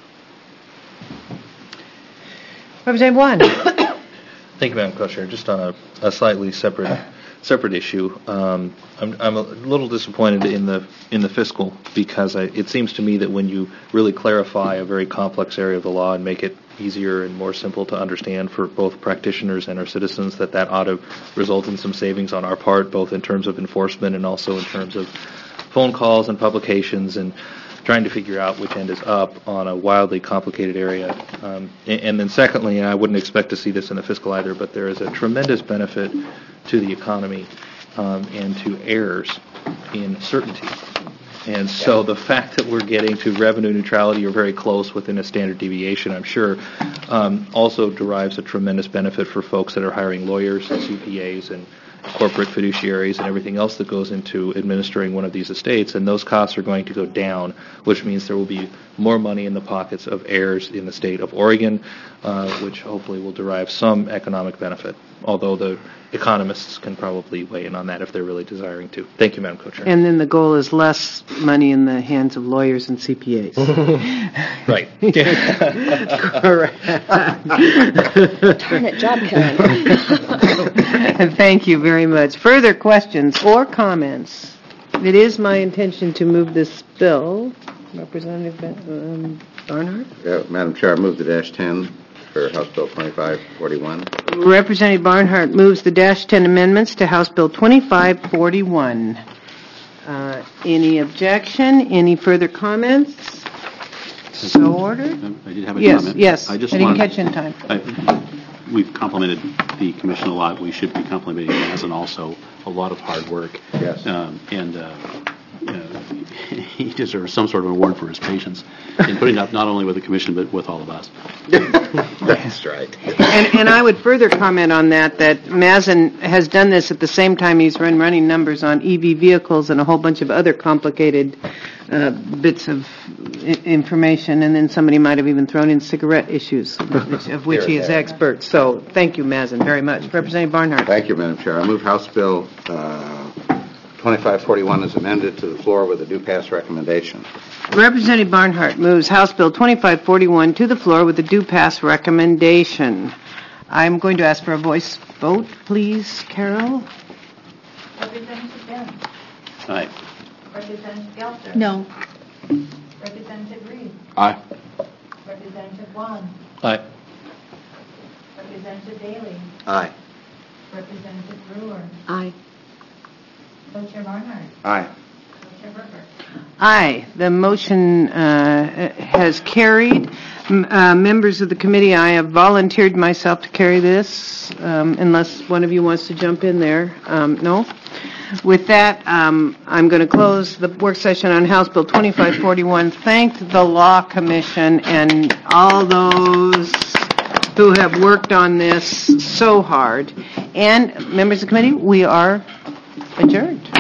Representative One. Thank you, Madam Co-Chair. Just on a, a slightly separate separate issue, um, I'm, I'm a little disappointed in the in the fiscal because I, it seems to me that when you really clarify a very complex area of the law and make it easier and more simple to understand for both practitioners and our citizens, that that ought to result in some savings on our part, both in terms of enforcement and also in terms of phone calls and publications and trying to figure out which end is up on a wildly complicated area. Um, and, and then secondly, and I wouldn't expect to see this in the fiscal either, but there is a tremendous benefit to the economy um, and to heirs in certainty. And so the fact that we're getting to revenue neutrality or very close within a standard deviation, I'm sure, um, also derives a tremendous benefit for folks that are hiring lawyers and C P As and corporate fiduciaries and everything else that goes into administering one of these estates. And those costs are going to go down, which means there will be more money in the pockets of heirs in the state of Oregon, uh, which hopefully will derive some economic benefit, although the economists can probably weigh in on that if they're really desiring to. Thank you, Madam Co-Chair. And then the goal is less money in the hands of lawyers and C P As. Right. Correct. Darn it, job killing. Thank you very much. Further questions or comments? It is my intention to move this bill. Representative um, Barnhart? Uh, Madam Chair, I move the dash ten for House Bill twenty-five forty-one. Representative Barnhart moves the dash ten amendments to House Bill twenty-five forty-one. Uh, Any objection? Any further comments? So ordered? I did have a Yes, comment. yes. I just I didn't wanted- catch you in time. I- We've complimented the commission a lot. We should be complimenting Mazen also. A lot of hard work. Yes. Um, And uh, you know, he deserves some sort of award for his patience in putting up not only with the commission, but with all of us. That's right. And, and I would further comment on that, that Mazen has done this at the same time he's run running numbers on E V vehicles and a whole bunch of other complicated uh, bits of I- information, and then somebody might have even thrown in cigarette issues, which, of which he is expert. So thank you, Mazen, very much. Representative Barnhart. Thank you, Madam Chair. I move House Bill uh, twenty-five forty-one is amended to the floor with a due pass recommendation. Representative Barnhart moves House Bill twenty-five forty-one to the floor with a due pass recommendation. I'm going to ask for a voice vote, please, Carol. Representative Benz. Aye. Representative Gelser. No. Representative Reed. Aye. Representative Wong. Aye. Representative Daly. Aye. Representative Brewer. Aye. Co-Chair Barnhart. Aye. Co-Chair Berger. Aye. The motion uh, has carried. M- uh, Members of the committee, I have volunteered myself to carry this, um, unless one of you wants to jump in there. Um, No? With that, um, I'm going to close the work session on House Bill twenty-five forty-one. Thank the Law Commission and all those who have worked on this so hard. And members of the committee, we are adjourned.